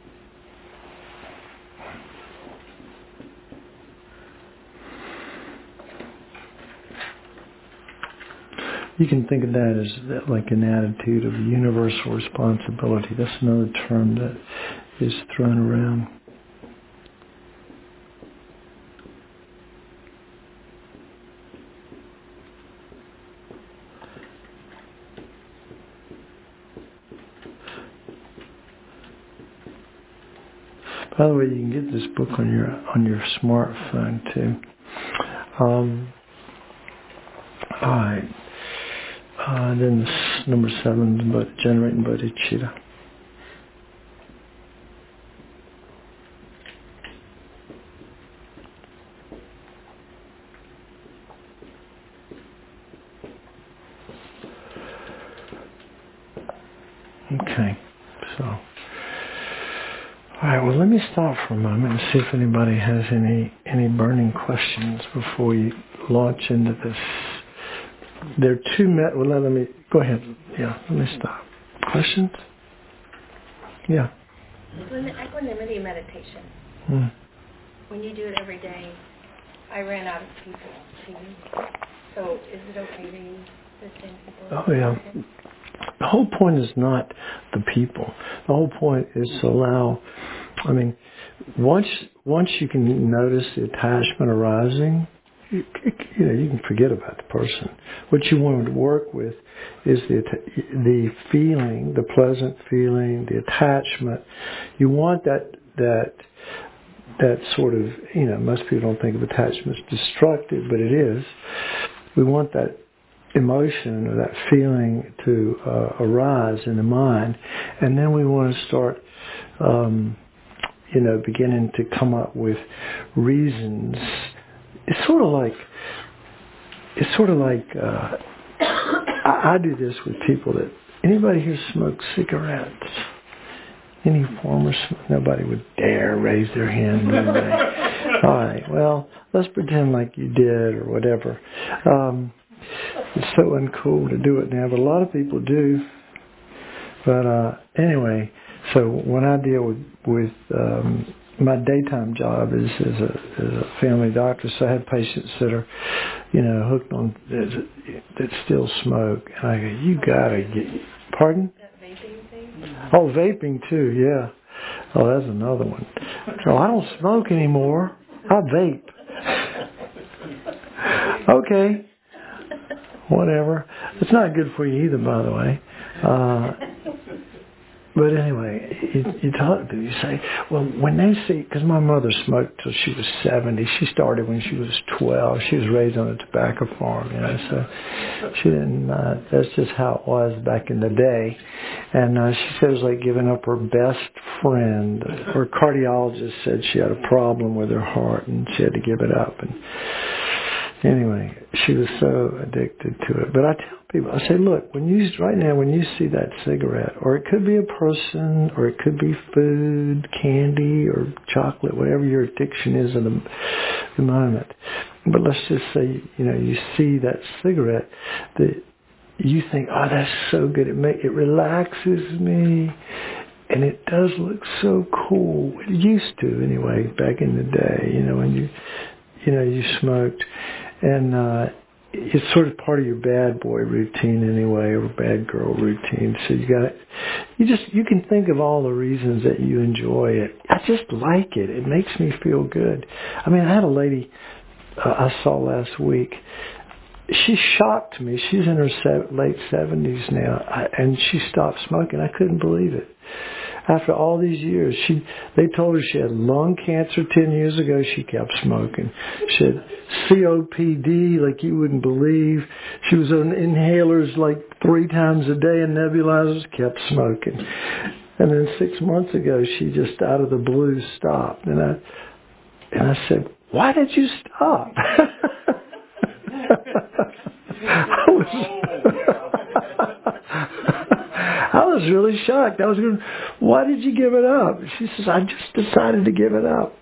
You can think of that as that like an attitude of universal responsibility. That's another term that is thrown around. By the way, you can get this book on your on your smartphone too. Um, all right. Uh, then this, number seven, but generating bodhicitta. Okay, so, all right, well, let me stop for a moment and see if anybody has any, any burning questions before we launch into this. There are two, met, well, let me, go ahead. Yeah, let me stop. Questions? Yeah. When equanimity meditation, Hmm. when you do it every day, I ran out of people to use. So is it okay to use the same people? Oh, yeah. The whole point is not the people. The whole point is to allow, I mean, once once you can notice the attachment arising, you, you know, you can forget about the person. What you want to work with is the the feeling, the pleasant feeling, the attachment. You want that that that sort of, you know, most people don't think of attachment as destructive, but it is. We want that emotion or that feeling to uh, arise in the mind, and then we want to start, um, you know, beginning to come up with reasons. It's sort of like, it's sort of like, uh, I, I do this with people that, anybody here smokes cigarettes? Any former smoker? Nobody would dare raise their hand. Would they? All right, well, let's pretend like you did or whatever. Um, It's so uncool to do it now, but a lot of people do. But uh, anyway, so when I deal with, with um, my daytime job is as a, as a family doctor, so I have patients that are, you know, hooked on, that, that still smoke. And I go, you gotta get, pardon? That vaping thing? Oh, vaping too, yeah. Oh, that's another one. So I don't smoke anymore. I vape. Okay. Whatever. It's not good for you either, by the way. Uh, but anyway, you, you talk to people, you say, well, when they see, because my mother smoked till she was seventy. She started when she was twelve. She was raised on a tobacco farm, you know, so she didn't, uh, that's just how it was back in the day. And uh, she said it was like giving up her best friend. Her cardiologist said she had a problem with her heart and she had to give it up. And anyway, she was so addicted to it. But I tell people, I say, look, when you right now, when you see that cigarette, or it could be a person, or it could be food, candy, or chocolate, whatever your addiction is in the, the moment. But let's just say, you know, you see that cigarette, that you think, oh, that's so good. It make, it relaxes me. And it does look so cool. It used to, anyway, back in the day, you know, when you, you know, you smoked. And uh, it's sort of part of your bad boy routine anyway, or bad girl routine. So you got, you just, you can think of all the reasons that you enjoy it. I just like it. It makes me feel good. I mean, I had a lady uh, I saw last week. She shocked me. She's in her se- late seventies now, I, and she stopped smoking. I couldn't believe it. After all these years, she they told her she had lung cancer ten years ago. She kept smoking. She had C O P D like you wouldn't believe. She was on inhalers like three times a day and nebulizers, kept smoking. And then six months ago, she just out of the blue stopped. And I and I said, "Why did you stop?" I was, I was really shocked. I was going, why did you give it up? She says, I just decided to give it up.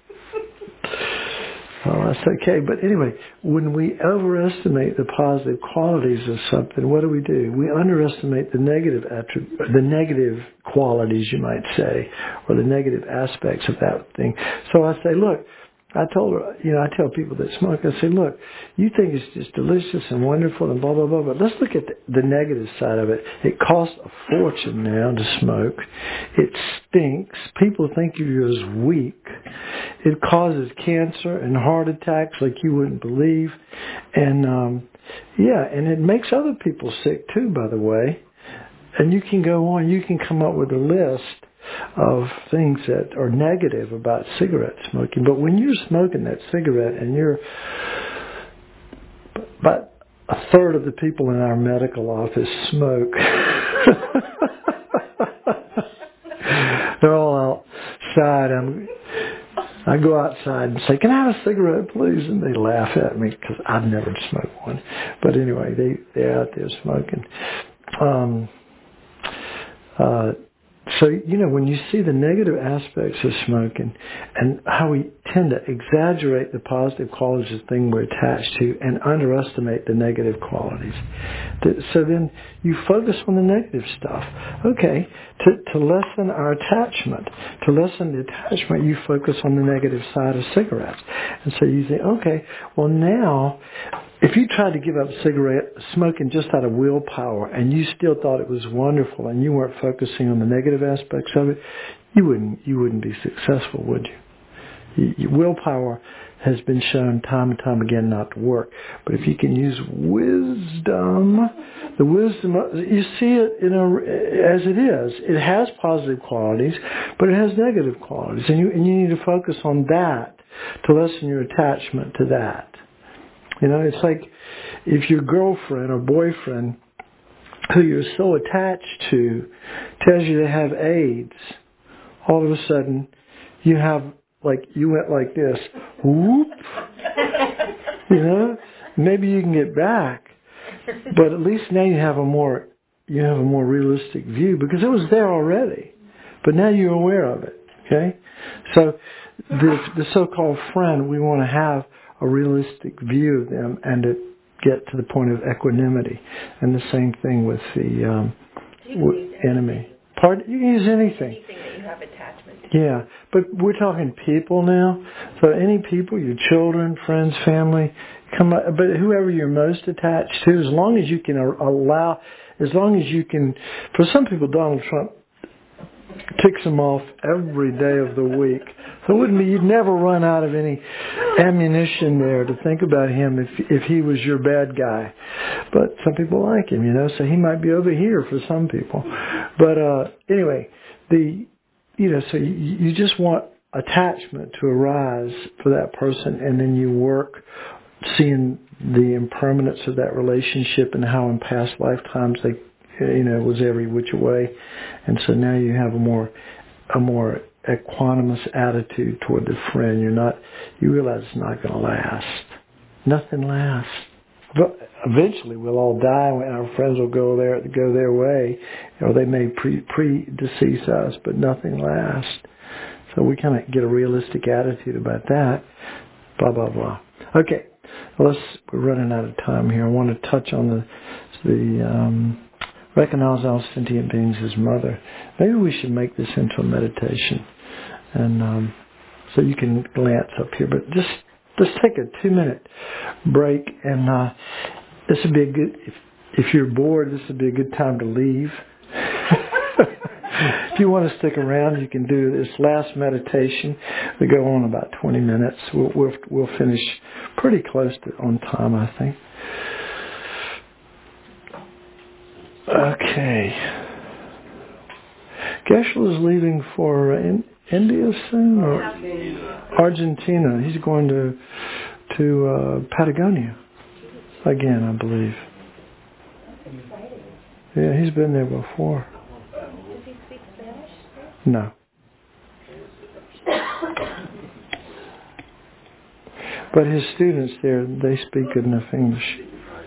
Oh, that's okay. But anyway, when we overestimate the positive qualities of something, what do we do? We underestimate the negative attri- the negative qualities, you might say, or the negative aspects of that thing. So I say, look, I told her, you know, I tell people that smoke, I say, look, you think it's just delicious and wonderful and blah, blah, blah, but let's look at the, the negative side of it. It costs a fortune now to smoke. It stinks. People think of you as weak. It causes cancer and heart attacks like you wouldn't believe. And, um, yeah, and it makes other people sick too, by the way. And you can go on, you can come up with a list of things that are negative about cigarette smoking. But when you're smoking that cigarette and you're about a third of the people in our medical office smoke. They're all outside. I'm, I go outside and say, "Can I have a cigarette, please?" And they laugh at me because I've never smoked one. But anyway, they, they're out there smoking. Um, uh, so, you know, when you see the negative aspects of smoking and how we tend to exaggerate the positive qualities of the thing we're attached to and underestimate the negative qualities. So then you focus on the negative stuff. Okay, to, to lessen our attachment, to lessen the attachment, you focus on the negative side of cigarettes. And so you think, okay, well now, if you tried to give up cigarette smoking just out of willpower and you still thought it was wonderful and you weren't focusing on the negative aspects of it, you wouldn't you wouldn't be successful, would you? you, you willpower has been shown time and time again not to work. But if you can use wisdom, the wisdom, you see it in a, as it is. It has positive qualities, but it has negative qualities. And you, and you need to focus on that to lessen your attachment to that. You know, it's like if your girlfriend or boyfriend who you're so attached to tells you they have AIDS, all of a sudden you have, like, you went like this, whoop, you know, maybe you can get back, but at least now you have a more, you have a more realistic view because it was there already, but now you're aware of it, okay? So the, the so-called friend, we want to have a realistic view of them and to get to the point of equanimity. And the same thing with the um, w- enemy. Pardon? You can use anything. Anything that you have attachment to. Yeah, but we're talking people now. So any people, your children, friends, family, come. But whoever you're most attached to, as long as you can allow, as long as you can. For some people, Donald Trump ticks them off every day of the week. So it wouldn't be, you'd never run out of any ammunition there to think about him if if he was your bad guy. But some people like him, you know, so he might be over here for some people. But uh, anyway, the you know, so you, you just want attachment to arise for that person, and then you work seeing the impermanence of that relationship and how in past lifetimes they, you know, was every which way, and so now you have a more a more equanimous attitude toward the friend. You're not, you realize it's not going to last. Nothing lasts. But eventually we'll all die and our friends will go their go their way, or they may pre predecease us, but nothing lasts. So we kind of get a realistic attitude about that. Blah blah blah. Okay, well, let's. We're running out of time here. I want to touch on the the. Um, Recognize all sentient beings as mother. Maybe we should make this into a meditation, and um, so you can glance up here. But just just take a two minute break, and uh, this would be a good. If, if you're bored, this would be a good time to leave. If you want to stick around, you can do this last meditation. We go on about twenty minutes. We'll we'll, we'll finish pretty close to on time, I think. Okay. Geshe is leaving for uh, in, India soon, or Argentina. He's going to to uh, Patagonia again, I believe. Yeah, he's been there before. Does he speak Spanish? No. But his students there, they speak good enough English.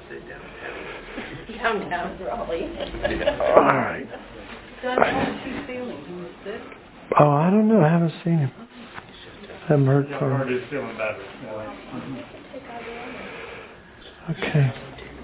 Calm down, Raleigh. All right. John, how's he feeling? He was sick? Oh, I don't know. I haven't seen him. I haven't heard I've from heard him. he's feeling better. Okay.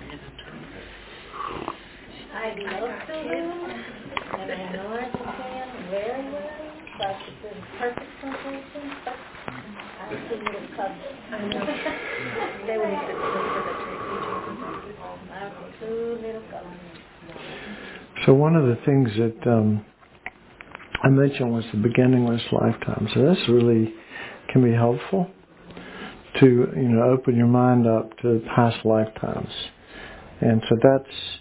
I love Peru, and I know Argentina very well, but it's in perfect sensation, but I'm too little cubs. I know. They would need to look for the tree I'm too little cubs. So one of the things that um, I mentioned was the beginningless lifetime. So this really can be helpful to, you know, open your mind up to past lifetimes. And so that's,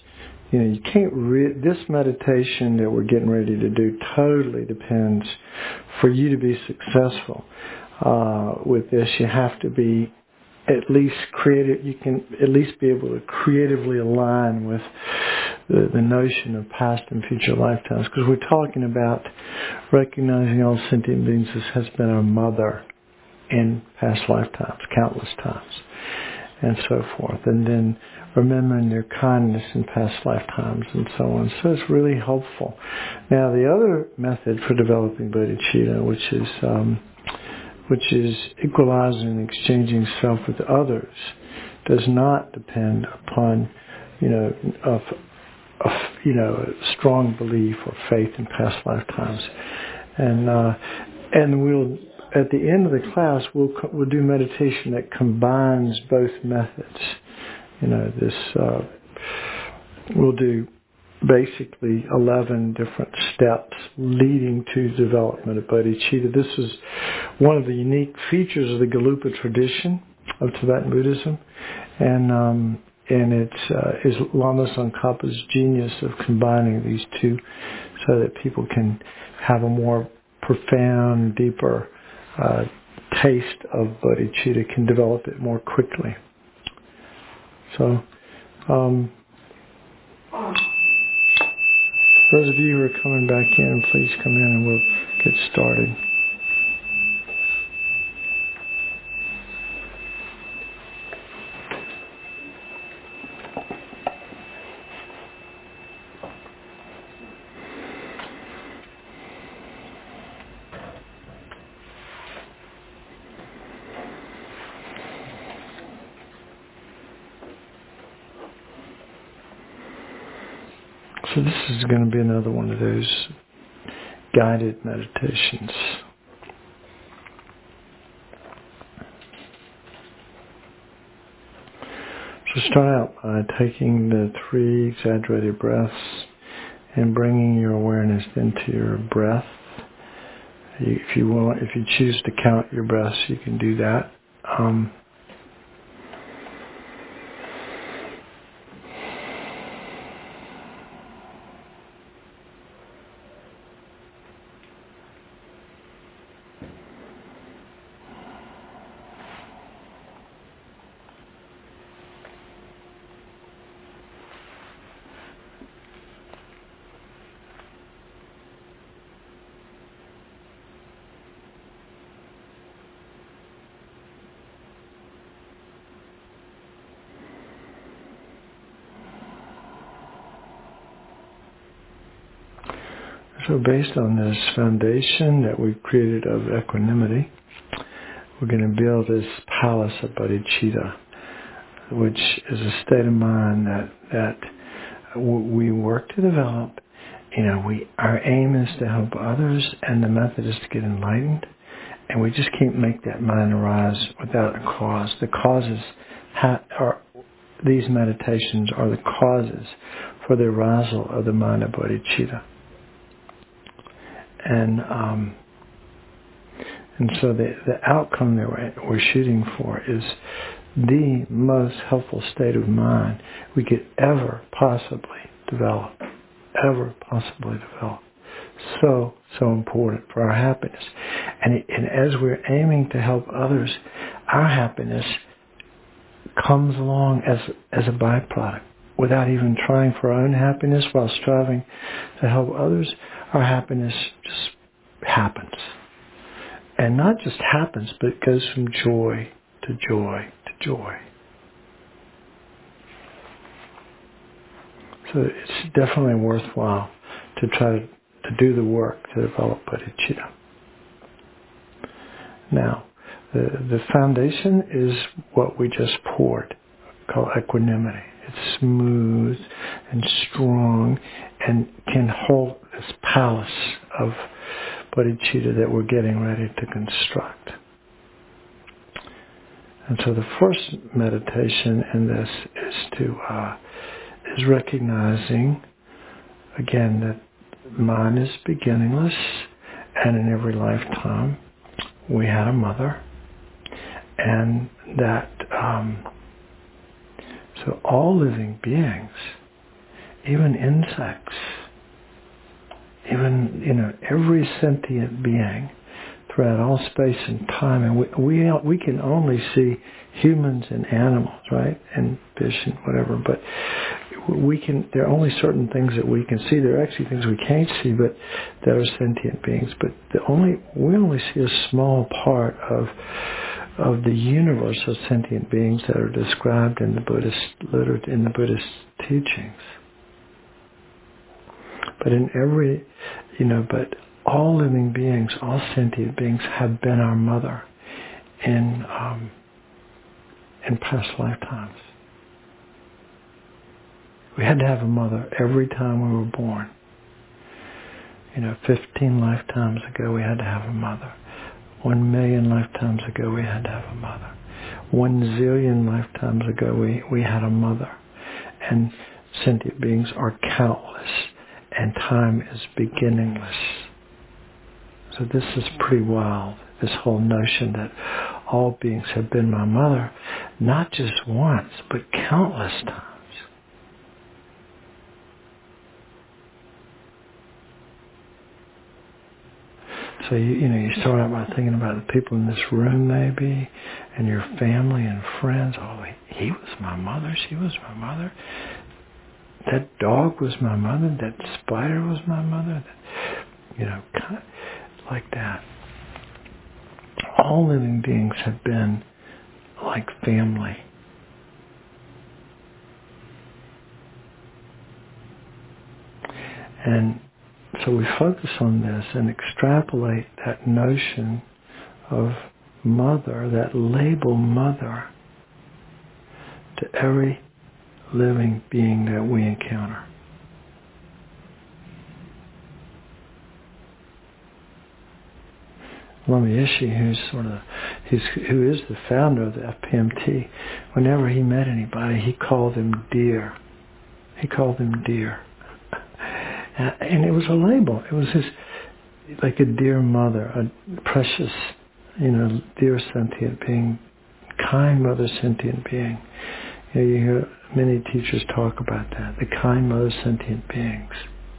you know, you can't re- this meditation that we're getting ready to do totally depends. For you to be successful uh, with this, you have to be at least creative. You can at least be able to creatively align with the, the notion of past and future lifetimes, because we're talking about recognizing all sentient beings as has been our mother in past lifetimes, countless times, and so forth. And then remembering their kindness in past lifetimes and so on. So it's really helpful. Now, the other method for developing bodhicitta, which is um, which is equalizing and exchanging self with others, does not depend upon, you know, of, of you know, a strong belief or faith in past lifetimes. And uh, and we'll at the end of the class we'll we'll do meditation that combines both methods. You know, this uh, we'll do basically eleven different steps leading to development of bodhicitta. This is one of the unique features of the Gelugpa tradition of Tibetan Buddhism, and um, and it's uh, is Lama Tsongkhapa's genius of combining these two, so that people can have a more profound, deeper uh, taste of bodhicitta, can develop it more quickly. So, um, those of you who are coming back in, please come in and we'll get started. So this is going to be another one of those guided meditations. So start out by taking the three exaggerated breaths and bringing your awareness into your breath. If you want, if you choose to count your breaths, you can do that. Um, So based on this foundation that we've created of equanimity, we're going to build this palace of bodhicitta, which is a state of mind that that we work to develop. You know, we our aim is to help others, and the method is to get enlightened. And we just can't make that mind arise without a cause. The causes ha- are these meditations are the causes for the arousal of the mind of bodhicitta. And um, and so the, the outcome that we're, we're shooting for is the most helpful state of mind we could ever possibly develop, ever possibly develop. So, so important for our happiness. And, it, and as we're aiming to help others, our happiness comes along as as a byproduct. Without even trying for our own happiness while striving to help others, our happiness just happens. And not just happens, but it goes from joy to joy to joy. So it's definitely worthwhile to try to, to do the work to develop bodhicitta. Now, the, the foundation is what we just poured, called equanimity. It's smooth and strong and can hold this palace of bodhicitta that we're getting ready to construct. And so the first meditation in this is to uh, is recognizing again that mind is beginningless, and in every lifetime we had a mother, and that um, so all living beings, even insects, even, you know, every sentient being throughout all space and time. And we, we, we can only see humans and animals, right? And fish and whatever. But we can, there are only certain things that we can see. There are actually things we can't see, but that are sentient beings. But the only, we only see a small part of of the universe of sentient beings that are described in the Buddhist literature, in the Buddhist teachings. But in every, you know, but all living beings, all sentient beings have been our mother in um, in past lifetimes. We had to have a mother every time we were born. You know, fifteen lifetimes ago we had to have a mother. One million lifetimes ago we had to have a mother. One zillion lifetimes ago we, we had a mother. And sentient beings are countless, and time is beginningless. So this is pretty wild, this whole notion that all beings have been my mother, not just once, but countless times. So, you, you know, you start out by thinking about the people in this room maybe, and your family and friends. Oh, he, he was my mother, she was my mother. That dog was my mother, that spider was my mother. That, you know, kind of like that. All living beings have been like family. And so we focus on this and extrapolate that notion of mother, that label mother, to every living being that we encounter. Lama Yeshe, who's sort of, who's, who is the founder of the F P M T, whenever he met anybody, he called them dear. He called them dear. And it was a label. It was his, like a dear mother, a precious, you know, dear sentient being, kind mother sentient being. You know, you hear many teachers talk about that, the kind mother sentient beings.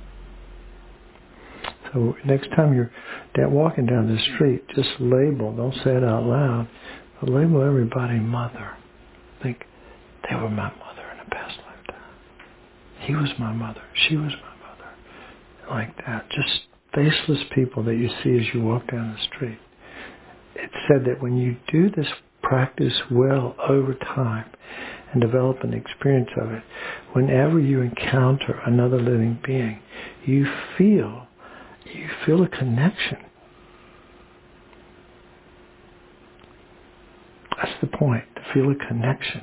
So next time you're walking down the street, just label, don't say it out loud, but label everybody mother. Think, they were my mother in a past lifetime. He was my mother, she was my mother. Like that, just faceless people that you see as you walk down the street. It's said that when you do this practice well over time and develop an experience of it, whenever you encounter another living being, you feel, you feel a connection. That's the point, to feel a connection.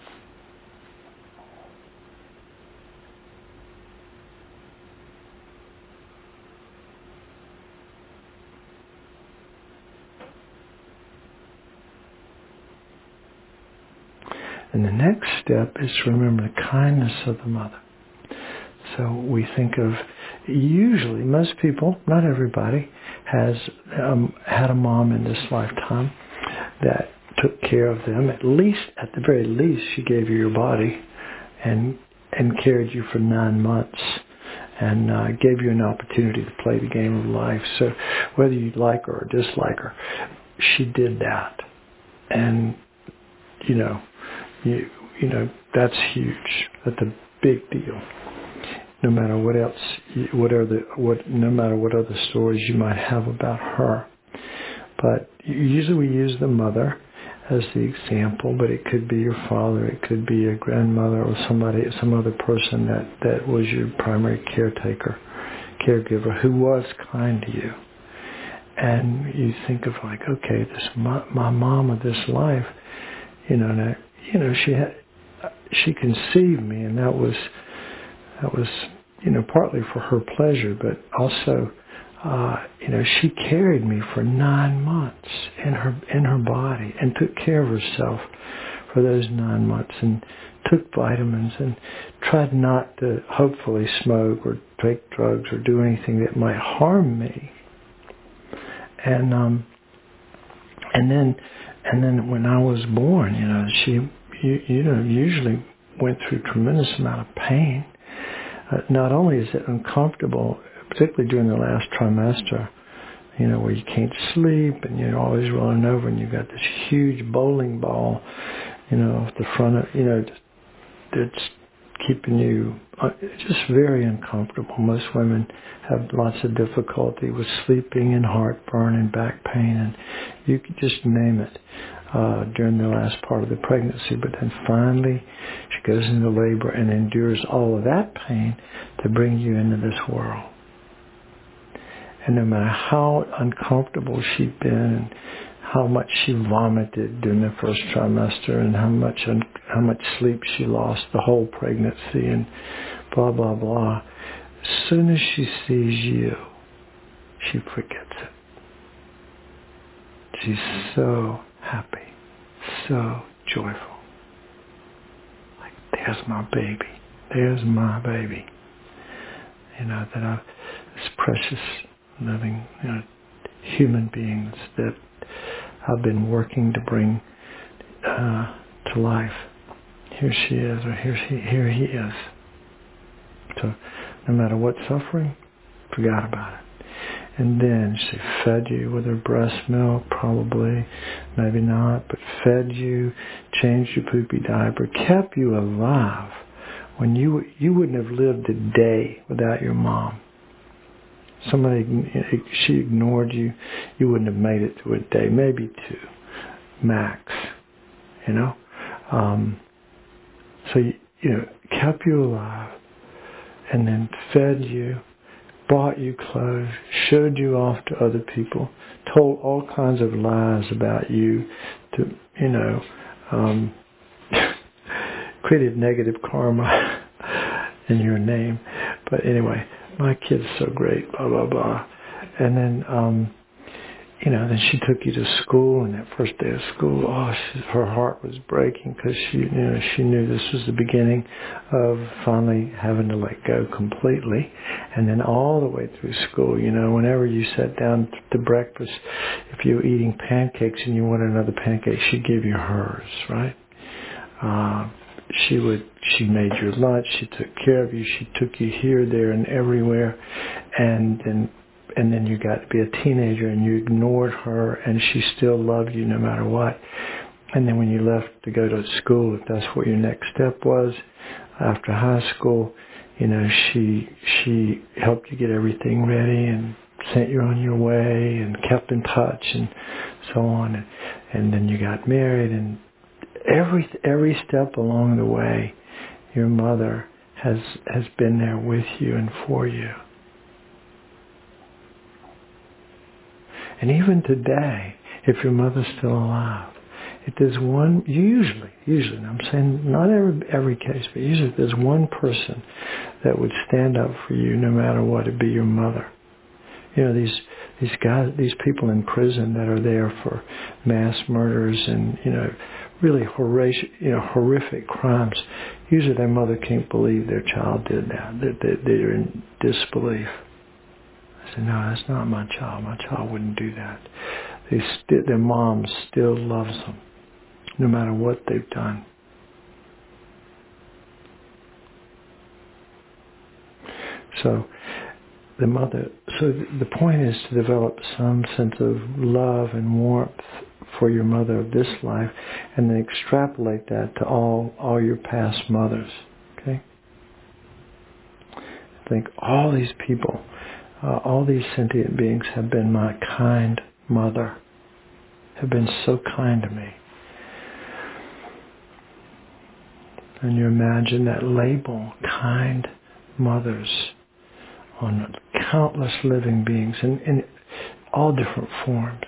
And the next step is to remember the kindness of the mother. So we think of, usually, most people, not everybody, has um, had a mom in this lifetime that took care of them. At least, at the very least, she gave you your body and and carried you for nine months and uh, gave you an opportunity to play the game of life. So whether you like her or dislike her, she did that. And, you know, You, you know, that's huge. That's a big deal. No matter what else, whatever the, what, no matter what other stories you might have about her. But usually we use the mother as the example, but it could be your father, it could be your grandmother, or somebody, some other person that, that was your primary caretaker, caregiver, who was kind to you. And you think of like, okay, this my, my mom of this life, you know, now, you know, she had, she conceived me, and that was, that was, you know, partly for her pleasure, but also, uh, you know, she carried me for nine months in her in her body and took care of herself for those nine months and took vitamins and tried not to hopefully smoke or take drugs or do anything that might harm me. And um, and then. And then when I was born, you know, she, you, you know, usually went through a tremendous amount of pain uh, not only is it uncomfortable, particularly during the last trimester, you know, where you can't sleep and you're always rolling over and you've got this huge bowling ball, you know, at the front of, you know, that's keeping you uh, just very uncomfortable. Most women have lots of difficulty with sleeping and heartburn and back pain, and you could just name it uh, during the last part of the pregnancy. But then finally she goes into labor and endures all of that pain to bring you into this world. And no matter how uncomfortable she'd been and how much she vomited during the first trimester and how much un- how much sleep she lost the whole pregnancy and blah, blah, blah, as soon as she sees you, she forgets it. She's so happy, so joyful. Like, there's my baby. There's my baby. You know, that I've, this precious living, you know, human beings that I've been working to bring uh, to life. Here she is, or here she, here he is. So, no matter what suffering, forgot about it. And then she fed you with her breast milk, probably, maybe not, but fed you, changed your poopy diaper, kept you alive when you you wouldn't have lived a day without your mom. Somebody, she ignored you, you wouldn't have made it through a day, maybe two, max, you know. Um, so, you, you know, kept you alive and then fed you, bought you clothes, showed you off to other people, told all kinds of lies about you to, you know, um, created negative karma in your name. But anyway, my kid's so great, blah, blah, blah. And then, um, you know, then she took you to school, and that first day of school, oh, she, her heart was breaking because she, you know, she knew this was the beginning of finally having to let go completely. And then all the way through school, you know, whenever you sat down to breakfast, if you were eating pancakes and you wanted another pancake, she'd give you hers, right? Uh, she would, she made your lunch, she took care of you, she took you here, there, and everywhere, and then, and then you got to be a teenager and you ignored her and she still loved you no matter what. And then when you left to go to school, if that's what your next step was, after high school, you know, she, she helped you get everything ready and sent you on your way and kept in touch and so on. And, and then you got married, and Every every step along the way, your mother has has been there with you and for you. And even today, if your mother's still alive, if there's one, usually, usually, and I'm saying not every every case, but usually if there's one person that would stand up for you no matter what, it'd be your mother. You know, these these guys, these people in prison that are there for mass murders and, you know, really horrific, you know, horrific crimes. Usually their mother can't believe their child did that. That they, they're in disbelief. I said, no, that's not my child. My child wouldn't do that. They st- their mom still loves them, no matter what they've done. So the mother. So the point is to develop some sense of love and warmth for your mother of this life, and then extrapolate that to all all your past mothers. Okay. Think all these people, uh, all these sentient beings have been my kind mother, have been so kind to me. And you imagine that label, kind mothers, on countless living beings in, in all different forms.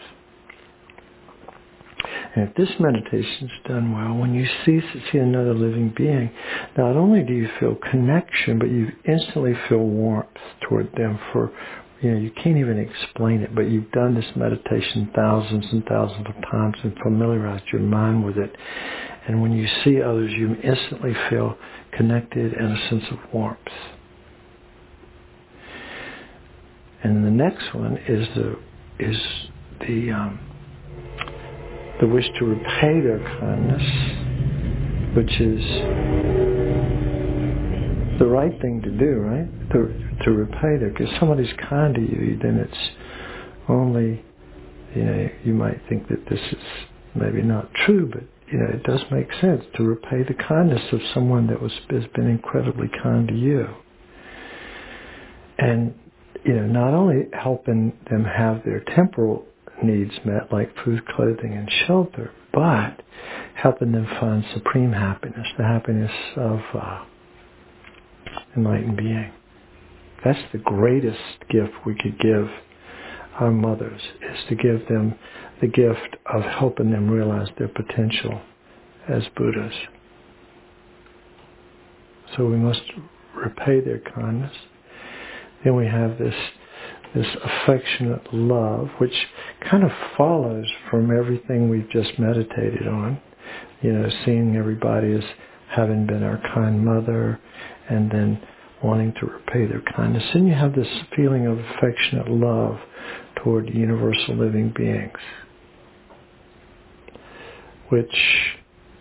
And if this meditation is done well, when you see, see another living being, not only do you feel connection, but you instantly feel warmth toward them. For, you know, you can't even explain it, but you've done this meditation thousands and thousands of times and familiarized your mind with it. And when you see others, you instantly feel connected and a sense of warmth. And the next one is the is the um, the wish to repay their kindness, which is the right thing to do, right? To to repay them. Because somebody's kind to you, then it's only, you know, you might think that this is maybe not true, but you know, it does make sense to repay the kindness of someone that was has been incredibly kind to you. And you know, not only helping them have their temporal needs met, like food, clothing, and shelter, but helping them find supreme happiness, the happiness of uh, enlightened being. That's the greatest gift we could give our mothers, is to give them the gift of helping them realize their potential as Buddhas. So we must repay their kindness. Then we have this this affectionate love, which kind of follows from everything we've just meditated on. You know, seeing everybody as having been our kind mother, and then wanting to repay their kindness. Then you have this feeling of affectionate love toward universal living beings, which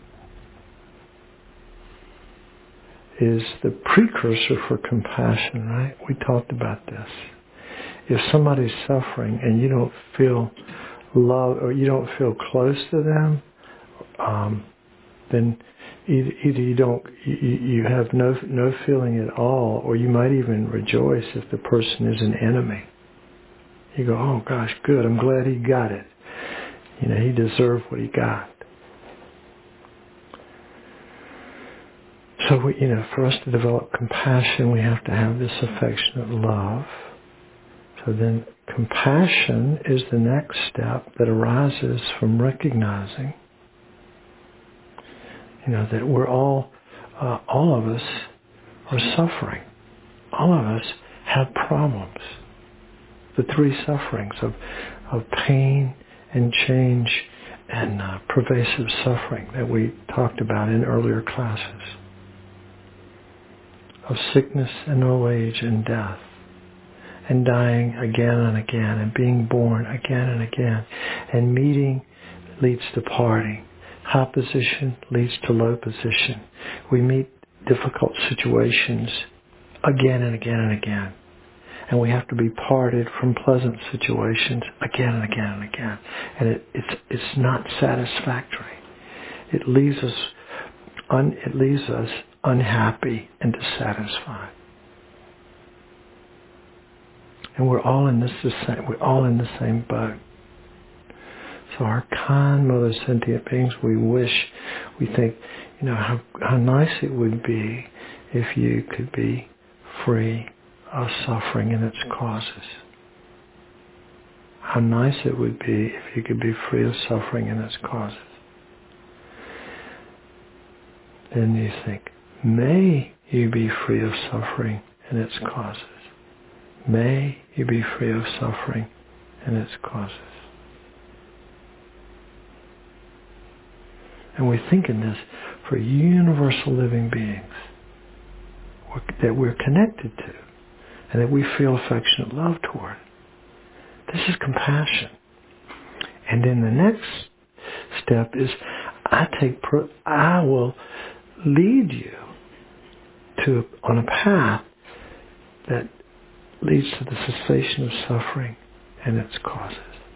is the precursor for compassion, right? We talked about this. If somebody's suffering and you don't feel love, or you don't feel close to them, um, then either, either you don't, you, you have no no feeling at all, or you might even rejoice if the person is an enemy. You go, oh gosh, good, I'm glad he got it. You know, he deserved what he got. So, we, you know, for us to develop compassion, we have to have this affectionate love. So then compassion is the next step that arises from recognizing, you know, that we're all, uh, all of us are suffering. All of us have problems. The three sufferings of, of pain and change and uh, pervasive suffering that we talked about in earlier classes. Of sickness and old age and death. And dying again and again, and being born again and again. And meeting leads to parting. High position leads to low position. We meet difficult situations again and again and again. And we have to be parted from pleasant situations again and again and again. And it, it's it's not satisfactory. It leaves us un, it leaves us unhappy and dissatisfied. And we're all in this the same, we're all in the same boat. So our kind mother sentient beings, we wish, we think, you know, how how nice it would be if you could be free of suffering and its causes. How nice it would be if you could be free of suffering and its causes. Then you think, may you be free of suffering and its causes. May you be free of suffering and its causes. And we think in this for universal living beings that we're connected to and that we feel affectionate love toward. This is compassion. And then the next step is I take pro- I will lead you to on a path that leads to the cessation of suffering and its causes.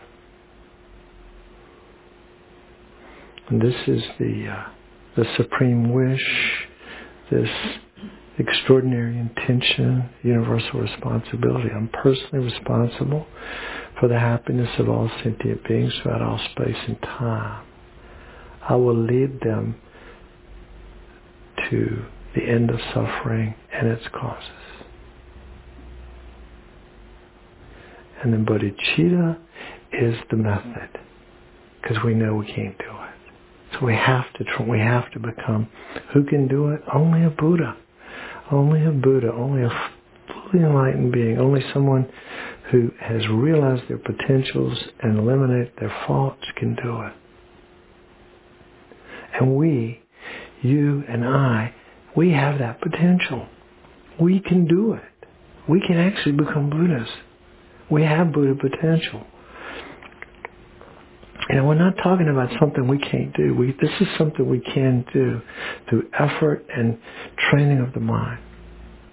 And this is the uh, the supreme wish, this extraordinary intention, universal responsibility. I'm personally responsible for the happiness of all sentient beings throughout all space and time. I will lead them to the end of suffering and its causes. And then bodhicitta is the method, because we know we can't do it. So we have to try, we have to become, who can do it? Only a Buddha. Only a Buddha, only a fully enlightened being, only someone who has realized their potentials and eliminated their faults can do it. And we, you and I, we have that potential. We can do it. We can actually become Buddhas. We have Buddha potential. And we're not talking about something we can't do. We, this is something we can do through effort and training of the mind.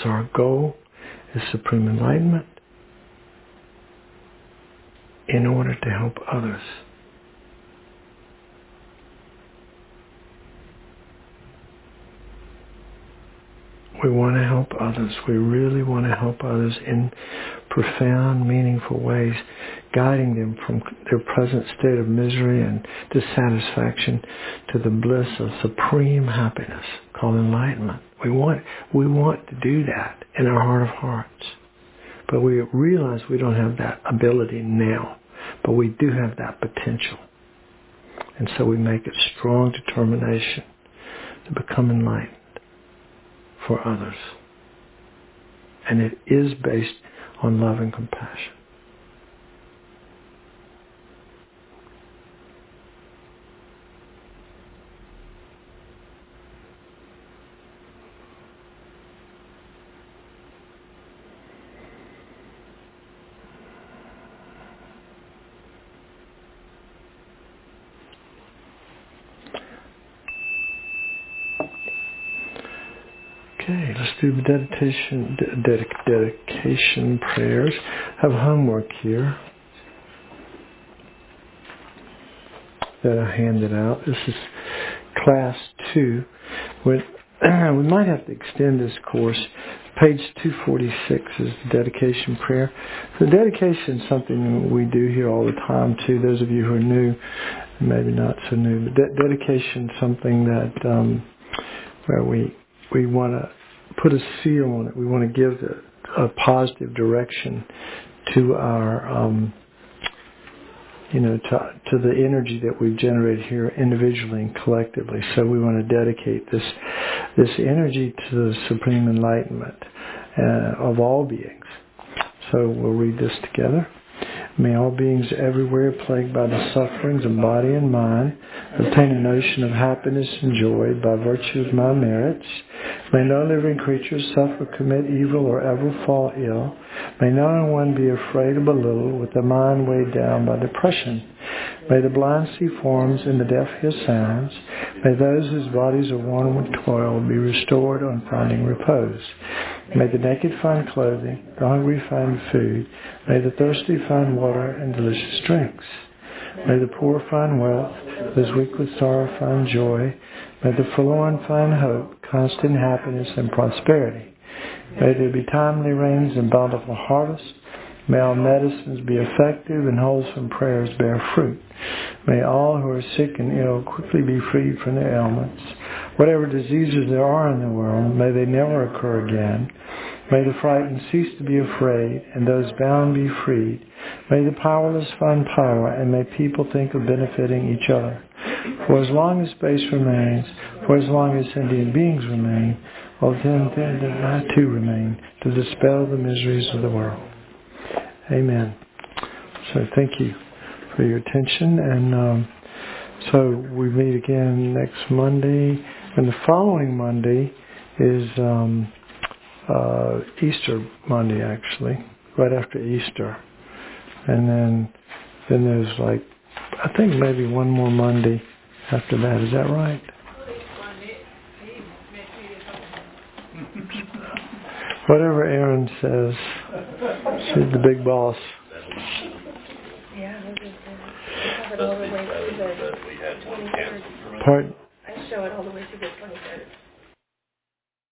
So our goal is supreme enlightenment in order to help others. We want to help others. We really want to help others in profound, meaningful ways, guiding them from their present state of misery and dissatisfaction to the bliss of supreme happiness called enlightenment. We want, we want to do that in our heart of hearts. But we realize we don't have that ability now. But we do have that potential. And so we make a strong determination to become enlightened for others. And it is based on love and compassion. Okay, let's do the dedication, dedic- dedication prayers. I have homework here that I handed out. This is class two. We, we might have to extend this course. Page two forty-six is the dedication prayer. The dedication is something we do here all the time too. Those of you who are new, maybe not so new, but de- dedication is something that um, where we we want to put a seal on it. We want to give a, a positive direction to our, um, you know, to, to the energy that we've generated here individually and collectively. So we want to dedicate this this energy to the supreme enlightenment uh, of all beings. So we'll read this together. May all beings everywhere plagued by the sufferings of body and mind obtain a notion of happiness and joy by virtue of my merits. May no living creature suffer, commit evil, or ever fall ill. May no one be afraid or belittled with the mind weighed down by depression. May the blind see forms and the deaf hear sounds. May those whose bodies are worn with toil be restored on finding repose. May the naked find clothing, the hungry find food. May the thirsty find water and delicious drinks. May the poor find wealth, those weak with sorrow find joy. May the forlorn find hope, constant happiness, and prosperity. May there be timely rains and bountiful harvest. May all medicines be effective and wholesome prayers bear fruit. May all who are sick and ill quickly be freed from their ailments. Whatever diseases there are in the world, may they never occur again. May the frightened cease to be afraid, and those bound be freed. May the powerless find power, and may people think of benefiting each other. For as long as space remains, for as long as sentient beings remain, well then, then, then I too remain, to dispel the miseries of the world. Amen. So thank you for your attention, and um, so we meet again next Monday, and the following Monday is um, uh, Easter Monday, actually, right after Easter, and then then there's like I think maybe one more Monday after that. Is that right? Whatever Erin says, she's the big boss. Yeah, we'll do that. I have it all the way to the twenty-third. Pardon? I show it all the way